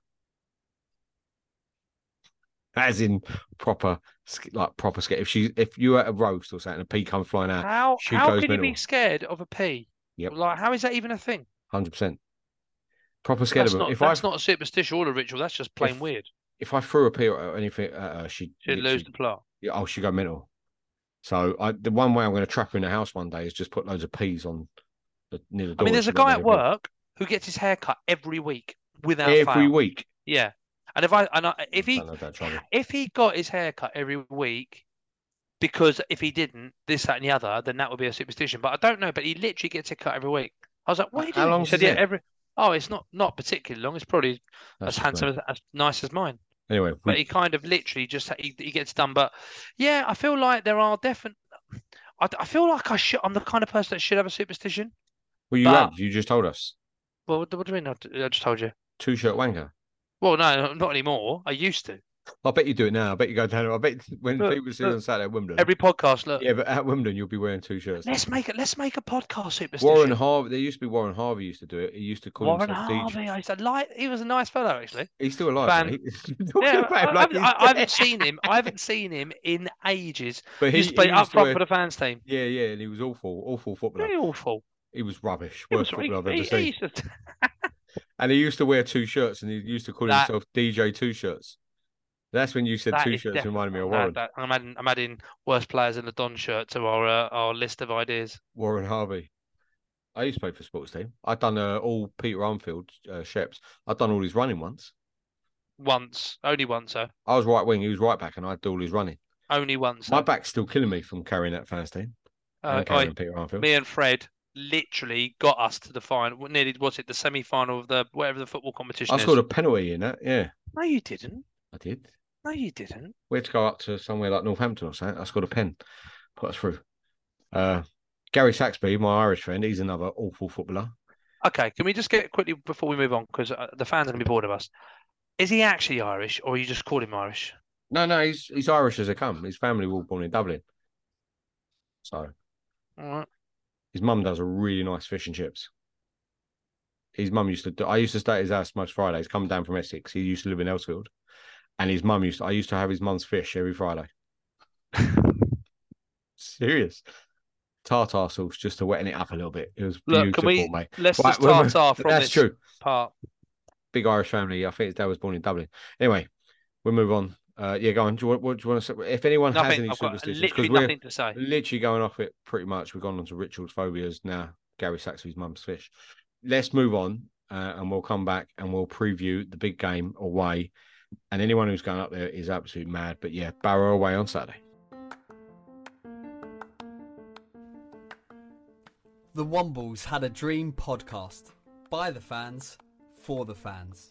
As in proper, sk- like proper scared. If she, if you were at a roast or something, and a pea comes flying out, How she how goes can you be mental. scared of a pea? Yep. Like how is that even a thing? Hundred percent. Proper scared That's of it. not If that's I not a superstition or a ritual. That's just plain If- weird. if I threw a pea or anything at her, she'd, She'd lose the plot. yeah, oh, she'd go mental. So I, the one way I'm going to trap her in the house one day is just put loads of peas on the near the I door. mean, there's She a won't guy let at her in. work who gets his hair cut every week without every fail. week. Yeah, and if I and I, if he Don't know that trouble. if he got his hair cut every week, because if he didn't, this, that, and the other, then that would be a superstition. But I don't know. But he literally gets it cut every week. I was like, "What are you How doing?" long's He said, his "Yeah, hair? every." Oh, it's not not particularly long. It's probably That's as just handsome mad. as, as nice as mine. Anyway, But we, he kind of literally just he, he gets done. But yeah, I feel like there are definite. I, I feel like I should. I'm the kind of person that should have a superstition. well, you but- have. You just told us. Well, what, what do you mean? I, I just told you. Two shirt wanker. Well, no, not anymore. I used to. I bet you do it now. I bet you go down. I bet when Look, people see you look, on Saturday at Wimbledon. Every podcast, look. Yeah, but at Wimbledon you'll be wearing two shirts. Let's make it. Let's make a podcast superstition. Warren Harvey. There used to be Warren Harvey used to do it. He used to call Warren himself D J. Harvey. I used to like. He was a nice fellow, actually. He's still alive. Fan- mate. Talking Yeah, about I, him I, like haven't- he's I, I haven't dead. seen him. I haven't seen him in ages. But He he used to play he up used to front wear- for the fans team. Yeah, yeah, and he was awful, awful footballer. Very awful. He was rubbish. It Worst was, footballer I've he, ever he, seen. he used to, And he used to wear two shirts, and he used to call That- himself D J Two Shirts. That's when you said that two is shirts definitely- reminded me of that- Warren. that- I'm adding. I'm adding worst players in the Don shirt to our uh, our list of ideas. Warren Harvey. I used to play for sports team. I'd done uh, all Peter Armfield, uh, Sheps. I'd done all his running once. Once, only once, though. I was right wing, he was right back, and I'd do all his running. Only once. My though. back's still killing me from carrying that fans team Uh, and carrying oi, Peter Armfield. me and Fred literally got us to the final. Nearly was it the semi-final of the whatever the football competition I is? scored a penalty in that. Yeah, No, you didn't. I did. No, you didn't. We had to go up to somewhere like Northampton or something. I scored a pen, put us through. Uh, Gary Saxby, my Irish friend, he's another awful footballer. Okay, can we just get quickly before we move on, because uh, the fans are going to be bored of us. Is he actually Irish, or you just called him Irish? No, no, he's he's Irish as they come. His family were all born in Dublin. So All right. his mum does a really nice fish and chips. His mum used to do, I used to stay at his house most Fridays, coming down from Essex. He used to live in Elsfield. And his mum used to, I used to have his mum's fish every Friday. Serious. Tartar sauce just to wetten it up a little bit. It was beautiful, Look, can we, mate. let's Right, just tartar from that's this true. part. Big Irish family. I think his dad was born in Dublin. Anyway, we'll move on. Uh, yeah, go on. Do you, want, what do you want to say? If anyone Nothing. has any I've got superstitions, literally we're nothing to say. literally going off it pretty much. We've gone on to rituals, phobias now. Gary Saxby's mum's fish. Let's move on, uh, and we'll come back and we'll preview the big game away. And anyone who's going up there is absolutely mad. But yeah, Barrow away on Saturday. The Wombles Had a Dream podcast. By the fans, for the fans.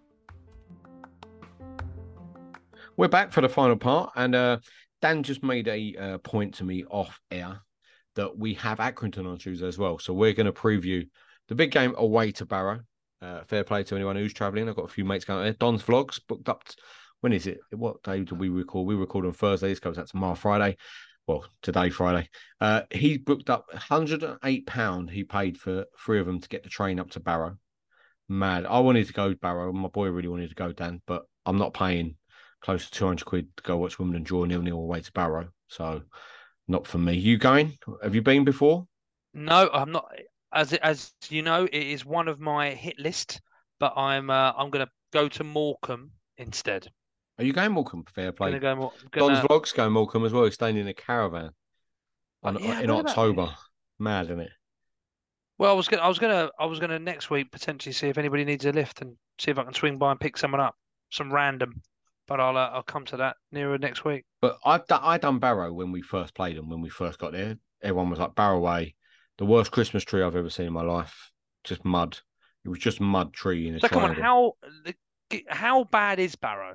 We're back for the final part. And uh, Dan just made a uh, point to me off air that we have Accrington on Tuesday as well. So we're going to preview the big game away to Barrow. Uh, fair play to anyone who's travelling. I've got a few mates going there. Don's Vlogs booked up. To, when is it? What day do we record? We record on Thursday. This goes out tomorrow, Friday. Well, today, Friday. Uh, he booked up one hundred and eight pounds he paid for three of them to get the train up to Barrow. Mad. I wanted to go to Barrow. My boy really wanted to go, Dan, but I'm not paying close to two hundred quid to go watch Wimbledon draw nil-nil away to Barrow. So, not for me. You going? Have you been before? No, I'm not. As as you know, it is one of my hit list, but I'm uh, I'm going to go to Morecambe instead. Are you going Morecambe? Fair play. Gonna go more, gonna... Don's Vlogs going Morecambe as well. He's staying in a caravan on, yeah, in October. Mad, isn't it? Well, I was gonna I was gonna I was gonna next week potentially see if anybody needs a lift and see if I can swing by and pick someone up, some random. But I'll uh, I'll come to that nearer next week. But I've done, I done Barrow when we first played them. When we first got there, everyone was like Barrow way. The worst Christmas tree I've ever seen in my life. Just mud. It was just mud tree in a So triangle. come on, how how bad is Barrow?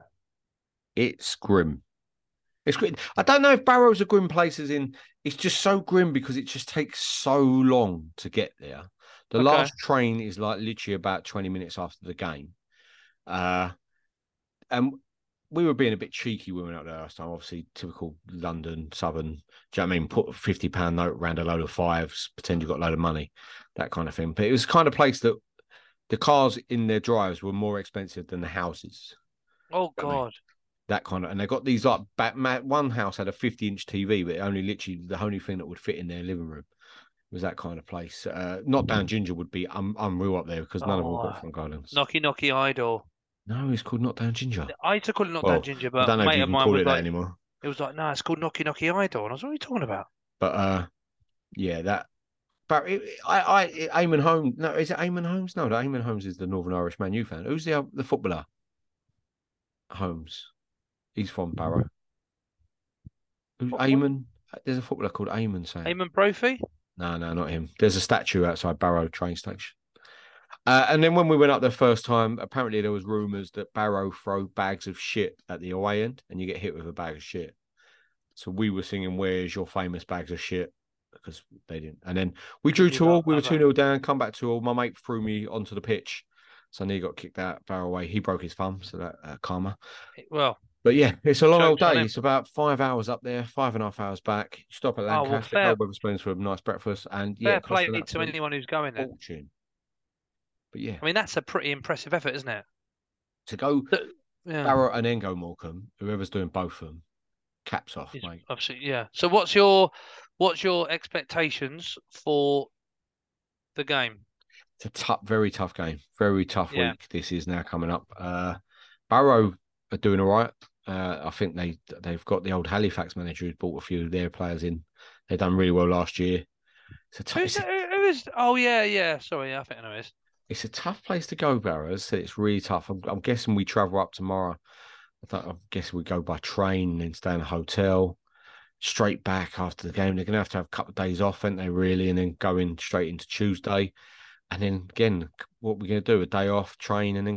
It's grim. It's grim. I don't know if Barrow's a grim place as in it's just so grim because it just takes so long to get there. The Okay. last train is like literally about twenty minutes after the game. Uh, and we were being a bit cheeky when we went out there last time. Obviously, typical London, Southern. Do you know what I mean? Put a fifty pound note around a load of fives, pretend you've got a load of money, that kind of thing. But it was the kind of place that the cars in their drives were more expensive than the houses. Oh You know what I mean? God. That kind of, and they got these like back, one house had a fifty inch T V, but it only literally the only thing that would fit in their living room was that kind of place. Uh, Not Down Ginger would be un- unreal up there because none of them have got Oh, front gardens. Knocky Knocky Idol. No, it's called Not Down Ginger. I used to call it Not Well, Down Ginger, I but don't a know if mate you of can mine call was it that like, anymore. it was like, no, it's called Knocky Knocky Idol, and I was like, what are you talking about? But uh, yeah, that. But it, I, I, it, Eamon Holmes. No, is it Eamon Holmes? No, the Eamon Holmes is the Northern Irish Man U fan. Who's the the footballer? Holmes. He's from Barrow. Who's What- what? Eamon? There's a footballer called Eamon. Saying. Eamon Brophy? No, no, not him. There's a statue outside Barrow train station. Uh, and then when we went up the first time, apparently there was rumours that Barrow throw bags of shit at the away end, and you get hit with a bag of shit. So we were singing, "Where's your famous bags of shit?" Because they didn't. And then we drew two all. We were two nil down. Come back two all. My mate threw me onto the pitch, so I nearly got kicked out. Barrow away. He broke his thumb, so that uh, karma. Well, But yeah, it's a long old Jokes on day. him. It's about five hours up there, five and a half hours back. Stop at Oh, well, Lancaster, fair- go Wetherspoons for a nice breakfast, and yeah, fair it cost play an to absolute anyone who's going there. fortune. But yeah, I mean, that's a pretty impressive effort, isn't it? to go The- yeah. Barrow and then go Morecambe, whoever's doing both of them, caps off, Is- mate. Obviously, yeah. So what's your what's your expectations for the game? It's a tough, very tough game, very tough Yeah. week. This is now coming up. Uh, Barrow are doing all right. Uh, I think they they've got the old Halifax manager who's brought a few of their players in. They've done really well last year. It's a tough. Who's, It's a, who who is? Oh yeah, yeah. Sorry, I think I know who it is. it's a tough place to go, Barrow. As I said, it's really tough. I'm, I'm guessing we travel up tomorrow. I thought, I'm guessing we go by train and then stay in a hotel. Straight back after the game. They're going to have to have a couple of days off, aren't they, really? And then go in straight into Tuesday. And then again, what we're going to do, a day off, train, and then go up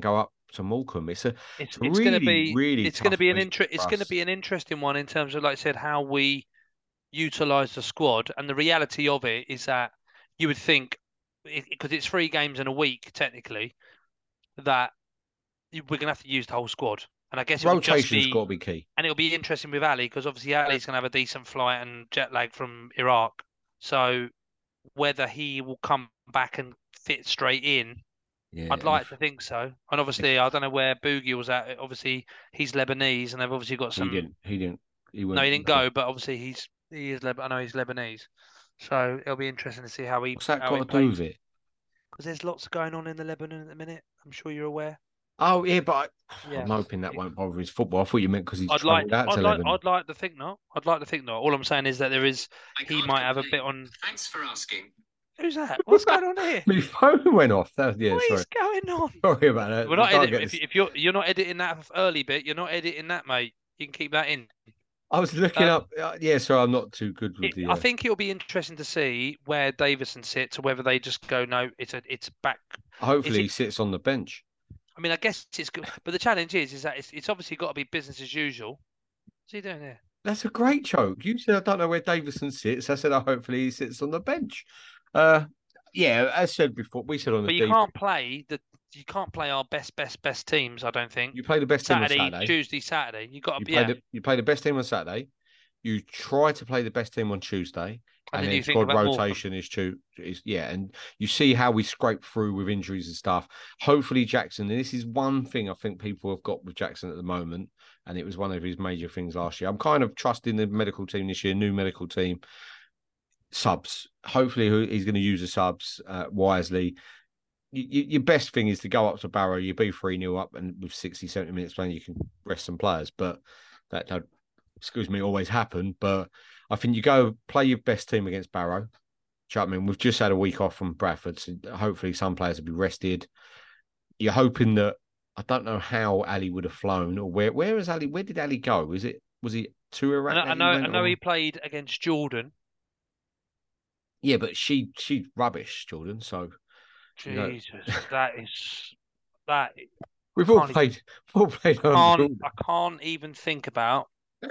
to Morecambe. It's a, It's it's a it's going to really, be really it's going to tough be an week inter for it's going to us. be an interesting one in terms of, like I said, how we utilize the squad. And the reality of it is that you would think, because it's three games in a week technically, that we're going to have to use the whole squad. And I guess it will just Rotation's got be, to be key. and it'll be interesting with Ali, because obviously Ali's going to have a decent flight and jet lag from Iraq. So whether he will come back and fit straight in, Yeah, I'd and like if, to think so. And if obviously, I don't know where Boogie was at. Obviously, he's Lebanese, and they've obviously got he some. didn't, he didn't, he No, he went. didn't go, but obviously he's he is Leb. I know he's Lebanese, so it'll be interesting to see how he What's that how he got to do plays. with it? Because there's lots going on in the Lebanon at the minute. I'm sure you're aware. Oh yeah, but I, Yeah. I'm hoping that won't bother his football. I thought you meant because he's I'd like, travelled out I'd to like, Lebanon. I'd like to think not. I'd like to think not. All I'm saying is that there is, he might have a bit on. Thanks for asking. Who's that? What's going on here? My phone went off. That, yeah, What sorry. is going on? Sorry about that. We're We not can't editing. get If, this- if you're you're not editing that early bit, you're not editing that, mate. You can keep that in. I was looking Um, up. Uh, yeah, sorry, I'm not too good with It, the. I Uh, think it'll be interesting to see where Davison sits, or whether they just go, no, it's a, it's back. hopefully, Is he it, sits on the bench. I mean, I guess it's good, but the challenge is, is that it's, it's obviously got to be business as usual. What's he doing there? That's a great joke. You said I don't know where Davison sits. I said oh, hopefully he sits on the bench. Uh, yeah, as said before, we said on the But you deep, can't play the, you can't play our best, best, best teams. I don't think. you play the best team on Saturday, Saturday. Tuesday, Saturday. You got You to, play yeah. the you play the best team on Saturday. You try to play the best team on Tuesday, And and, then then you think squad about Morecambe. rotation is true. Is yeah, and you see how we scrape through with injuries and stuff. Hopefully, Jackson. And this is one thing I think people have got with Jackson at the moment, and it was one of his major things last year. I'm kind of trusting the medical team this year, new medical team, subs. Hopefully, he's going to use the subs uh, wisely. You, your best thing is to go up to Barrow. You be three nil up, and with sixty, seventy minutes playing, you can rest some players. But that don't, excuse me, always happen. But I think you go play your best team against Barrow. Do you know what I mean? We've just had a week off from Bradford, so hopefully some players will be rested. You're hoping that I don't know how Ali would have flown or where. Where is Ali? Where did Ali go? Is it was he to Iraq? I know, I that know, he I went, know or- he played against Jordan. Yeah, but she she's rubbish, Jordan. So you know, Jesus, that is that. we've all can't played. We've all played on Can't Jordan. I can't even think about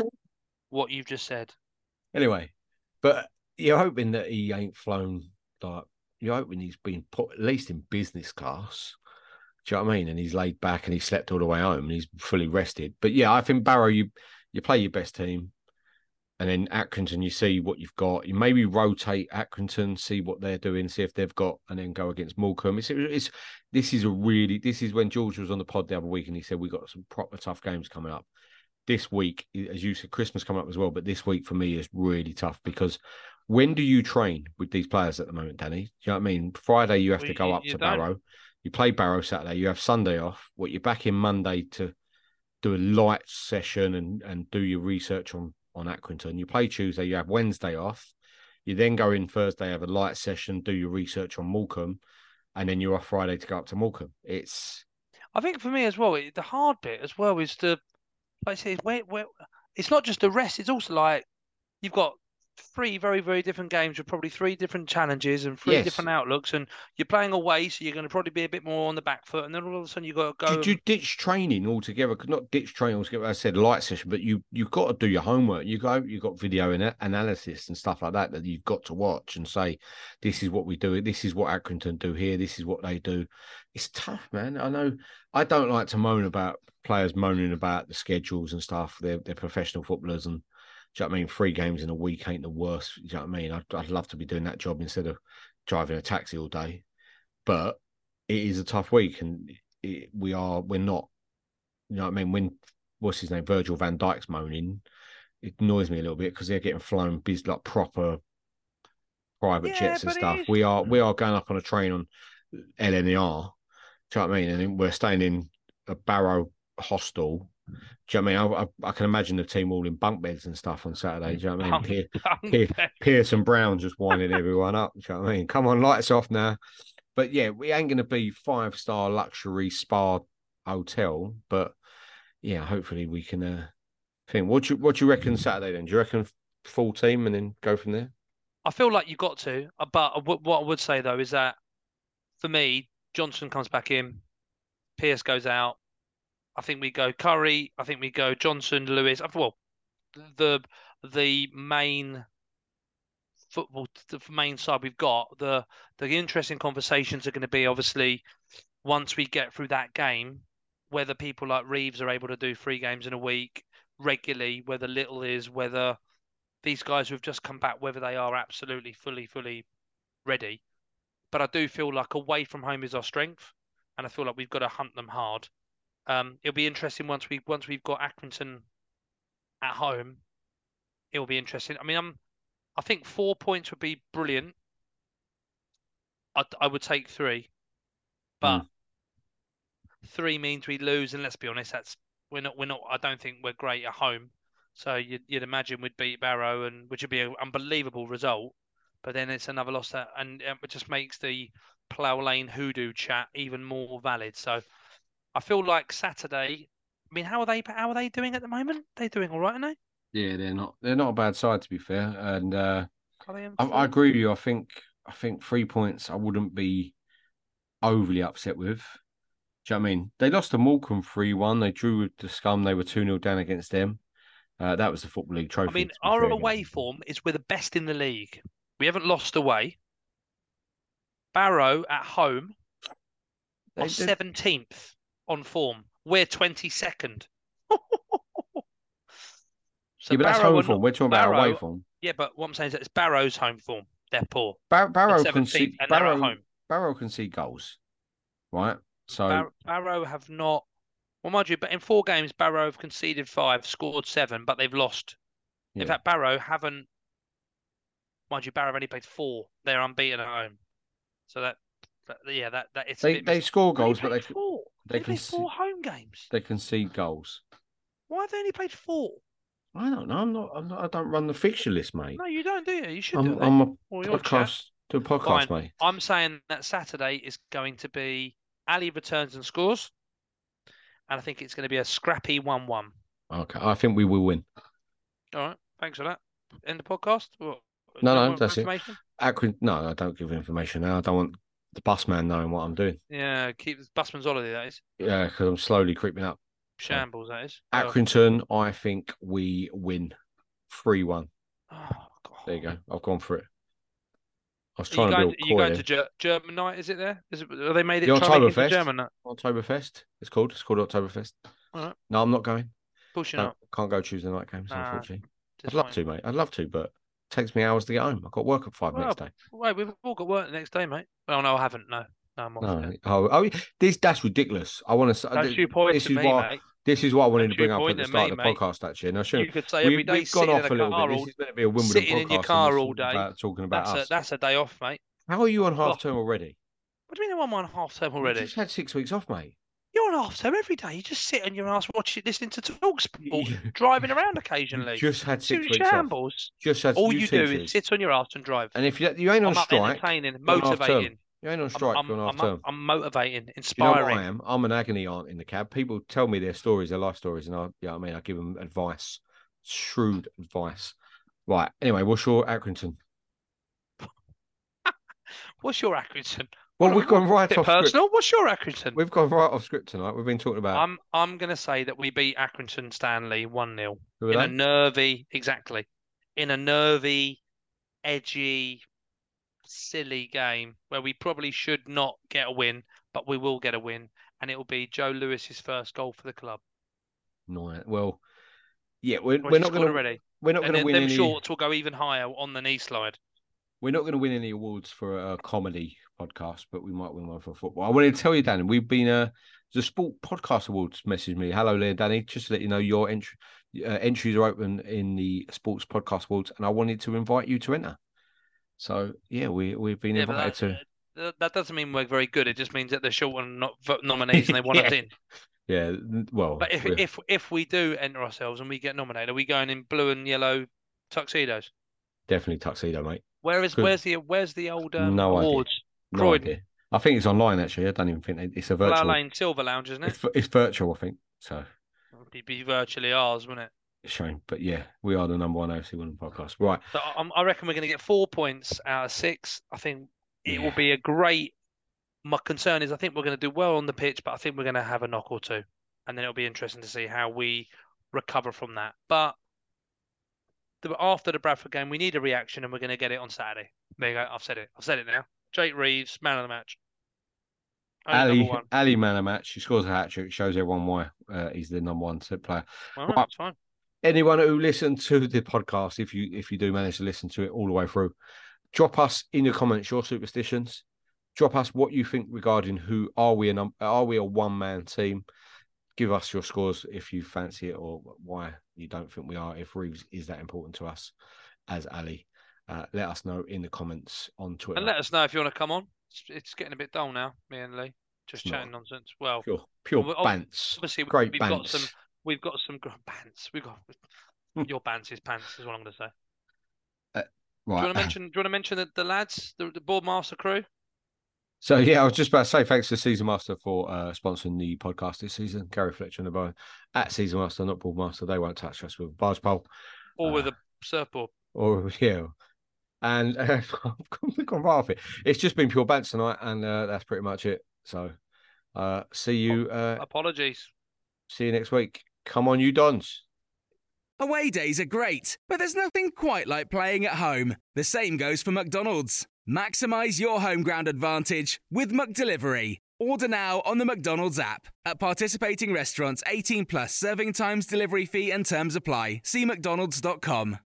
what you've just said. Anyway, but you're hoping that he ain't flown like you're hoping he's been put at least in business class. Do you know what I mean? And he's laid back and he slept all the way home and he's fully rested. But yeah, I think Barrow, you you play your best team, and then Accrington, you see what you've got. You maybe rotate Accrington, see what they're doing, see if they've got, and then go against Morecambe. It's, it's this is a really this is when George was on the pod the other week and he said we got some proper tough games coming up. This week, as you said, Christmas coming up as well, but this week for me is really tough because when do you train with these players at the moment, Danny? Do you know what I mean? Friday you have Well, to go you- up you to don't. Barrow. You play Barrow Saturday. You have Sunday off. What you're back in Monday to do a light session and, and do your research on on Accrington. You play Tuesday. You have Wednesday off. You then go in Thursday, have a light session, do your research on Morecambe, and then you're off Friday to go up to Morecambe. It's I think for me as well, it, the hard bit as well is the, like I say, where, where, it's not just the rest. It's also like you've got three very, very different games with probably three different challenges and three Yes. different outlooks, and you're playing away, so you're going to probably be a bit more on the back foot, and then all of a sudden you've got to go. Did you and- ditch training altogether? Not ditch training altogether. I said light session, but you you've got to do your homework. You go, you've got video and analysis and stuff like that that you've got to watch and say, this is what we do. This is what Accrington do here. This is what they do. It's tough, man. I know. I don't like to moan about players moaning about the schedules and stuff. They're they're professional footballers, and do you know what I mean? Three games in a week ain't the worst. Do you know what I mean? I'd, I'd love to be doing that job instead of driving a taxi all day. But it is a tough week, and it, we are we're not. You know what I mean? When what's his name, Virgil van Dijk's moaning, it annoys me a little bit because they're getting flown biz like proper private Yeah, jets and but it stuff. is- We are we are going up on a train on L N E R. Do you know what I mean? And then we're staying in a Barrow hostel. Do you know what I mean? I, I can imagine the team all in bunk beds and stuff on Saturday. Do you know what I mean? Bunk- Pier- bunk Pier- bed. Pierce and Brown just winding everyone up. Do you know what I mean? Come on, lights off now. But yeah, we ain't going to be five star luxury spa hotel. But yeah, hopefully we can uh, think. What do you what do you reckon Saturday then? Do you reckon full team and then go from there? I feel like you've got to, uh, but I w- what I would say though is that for me, Johnson comes back in, Pierce goes out, I think we go Curry. I think we go Johnson, Lewis. Well, the the main football, the main side we've got. The the interesting conversations are going to be obviously once we get through that game, whether people like Reeves are able to do three games in a week regularly, whether Little is, whether these guys who've just come back, whether they are absolutely fully, fully ready. But I do feel like away from home is our strength, and I feel like we've got to hunt them hard. Um, it'll be interesting once we once we've got Accrington at home. It'll be interesting. I mean, I'm, I think four points would be brilliant. I I would take three, but Mm. three means we lose, and let's be honest, that's we're not we're not. I don't think we're great at home. So you'd, you'd imagine we'd beat Barrow, and which would be an unbelievable result. But then it's another loss that, and it just makes the Plough Lane hoodoo chat even more valid. So I feel like Saturday. I mean, how are they? How are they doing at the moment? They're doing all right, aren't they? Yeah, they're not. They're not a bad side, to be fair. And uh, Are they in I, I form? agree with you. I think. I think three points. I wouldn't be overly upset with. Do you know what I mean? They lost to Morecambe three one. They drew with the Scum. They were two nil down against them. Uh, that was the Football League trophy. I mean, to be our fair, away against them. form is we're the best in the league. We haven't lost away. Barrow at home They- are they- seventeenth on form. We're twenty-second. So yeah, but that's Barrow home are form. not- We're talking about Barrow- away form. Yeah, but what I'm saying is that it's Barrow's home form. They're poor. Bar- Barrow They're can seventeenth see. and they're at Barrow, home. Barrow can see goals, right? So Bar- Barrow have not. Well, mind you, but in four games, Barrow have conceded five, scored seven, but they've lost. In yeah. fact, Barrow haven't. Mind you, Barrow have only played four. They're unbeaten at home. So that, that yeah, that that it's. a they bit they mis- score They only goals, but they played four. they They, can played four home games. they concede goals. Why have they only played four? I don't know. I'm not. I'm not. I don't run the fixture list, mate. No, you don't, do you? You should I'm. do it. I'm a Or your chat. podcast. Do a podcast, Fine. mate. I'm saying that Saturday is going to be Ali returns and scores, and I think it's going to be a scrappy one-one. Okay, I think we will win. All right, thanks for that. End the podcast. What? No, no, more that's it. information? Accrington. No, I don't give information now. I don't want the bus man knowing what I'm doing. Yeah, keep the busman's holiday. That is Yeah, because I'm slowly creeping up. So, shambles. That is. Oh, Accrington, I think we win three one. oh, God. There you go. I've gone for it. I was Are trying you to going, be are all you coy going there. to Ger- German night? Is it there? Is it? Have they made it? The try and make it Oktoberfest. into German night? Oktoberfest. It's called. It's called Oktoberfest. All right. No, I'm not going. Pushing No, up. can't go Tuesday night games, Nah, unfortunately. I'd Just love fine. to, mate. I'd love to, but it takes me hours to get home. I've got work at five Well, next day. Wait, we've all got work the next day, mate. Oh no, I haven't. No, no, I'm off. No, yeah. oh, oh, this that's ridiculous. I want to. Don't you point This to is me, why. mate. This is what I wanted Don't to bring you up at point the at start me, of the mate. podcast. Actually, and I should. You could say We, every day we've gone sitting off in a a little car bit. all This is meant to be a Wimbledon sitting podcast. in your and car we're all talking day. About, talking about That's a, us. that's a day off, mate. How are you on half Oh. term already? What do you mean I'm on half term You already? just had six weeks off, mate. You're on half term every day. You just sit on your ass watching, listening to talk sport, You- driving around You occasionally. just had six Two weeks off. shambles. Just had All you you do teachers. is sit on your ass and drive. And if you you ain't on I'm up strike, entertaining, you're on half term. motivating. You ain't on I'm, strike. I'm, You're on half I'm, term. I'm motivating, You know what inspiring. I am? I'm an agony aunt in the cab. People tell me their stories, their life stories, and I, you know what I mean, I give them advice, shrewd advice. Right. Anyway, what's your Accrington? What's your Accrington? Well, What- we've gone right bit off script. personal. What's your Accrington? We've gone right off script tonight. We've been talking about I'm I'm gonna say that we beat Accrington Stanley one nil who are in they? a nervy, exactly, in a nervy, edgy, silly game where we probably should not get a win, but we will get a win, and it will be Joe Lewis's first goal for the club. No, well, yeah, we're, Or has we're he not scored going to already, we're not and going to then win them any. shorts will go even higher on the knee slide. We're not going to win any awards for a comedy podcast, but we might win one for football. I wanted to tell you, Danny, we've been uh, the Sport Podcast Awards messaged me. Hello there, Danny. Just to let you know, your entry uh, entries are open in the Sports Podcast Awards, and I wanted to invite you to enter. So yeah, we we've been Yeah, but invited to. that, that- that doesn't mean we're very good. It just means that they're short on not vote nominees and they want us Yeah. in. Yeah, n- well, But if we're- if if we do enter ourselves and we get nominated, are we going in blue and yellow tuxedos? definitely tuxedo, mate. Where is Good. where's the where's the old um, No idea. awards? No Croydon. idea. I think it's online actually. I don't even think it- it's a Flower virtual. Lane Silver Lounge, isn't it? It's it's virtual, I think. So It'd be virtually ours, wouldn't it? it's a shame, but yeah, we are the number one A F C Women podcast. Right. So I, I reckon we're going to get four points out of six. I think it will Yeah. be a great. My concern is I think we're going to do well on the pitch, but I think we're going to have a knock or two. and then it'll be interesting to see how we recover from that. But the, after the Bradford game, we need a reaction, and we're going to get it on Saturday. There you go. I've said it. I've said it now. Jake Reeves, man of the match. Ali, Ali, man of the match. He scores a hat trick. Shows everyone why uh, he's the number one player. Well, right. That's fine. Anyone who listened to the podcast, if you if you do manage to listen to it all the way through, drop us in the comments your superstitions. Drop us what you think regarding who are we a are we a one man team. Give us your scores if you fancy it, or why you don't think we are. If Reeves is that important to us as Ali, uh, let us know in the comments on Twitter. And let us know if you want to come on. It's, it's getting a bit dull now, me and Lee, just It's chatting not. nonsense. Well, Pure, pure well, bants. obviously Great we've bants. got some. We've got some good bants. We've got your bants is pants is what I'm going to say. Uh, Do you right. want to mention? Do you want to mention the, the lads, the, the Boardmaster crew? So, yeah, I was just about to say thanks to Season Master for uh, sponsoring the podcast this season. Gary Fletcher and the boy at Season Master, not Boardmaster. They won't touch us with a barge pole. Or Uh, with a surfboard? Or, yeah. And uh, we've gone right off it. It's just been pure bants tonight, and uh, that's pretty much it. So, uh, see you. Uh, Apologies. see you next week. Come on, you Dons. Away days are great, but there's nothing quite like playing at home. The same goes for McDonald's. Maximise your home ground advantage with McDelivery. Order now on the McDonald's app. At participating restaurants, eighteen plus, serving times, delivery fee and terms apply. See mcdonalds dot com.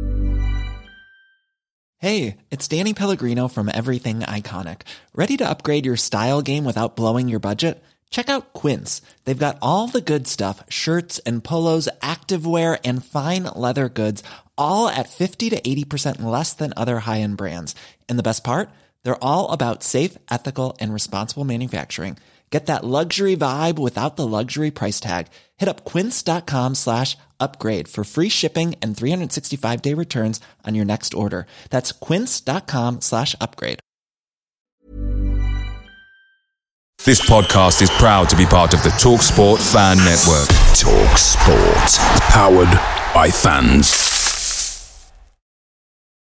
Hey, it's Danny Pellegrino from Everything Iconic. Ready to upgrade your style game without blowing your budget? Check out Quince. They've got all the good stuff, shirts and polos, activewear, and fine leather goods, all at fifty to eighty percent less than other high-end brands. And the best part? They're all about safe, ethical, and responsible manufacturing. Get that luxury vibe without the luxury price tag. Hit up quince.com slash upgrade for free shipping and three sixty-five day returns on your next order. That's quince.com slash upgrade. This podcast is proud to be part of the TalkSport Fan Network. TalkSport. Powered by fans.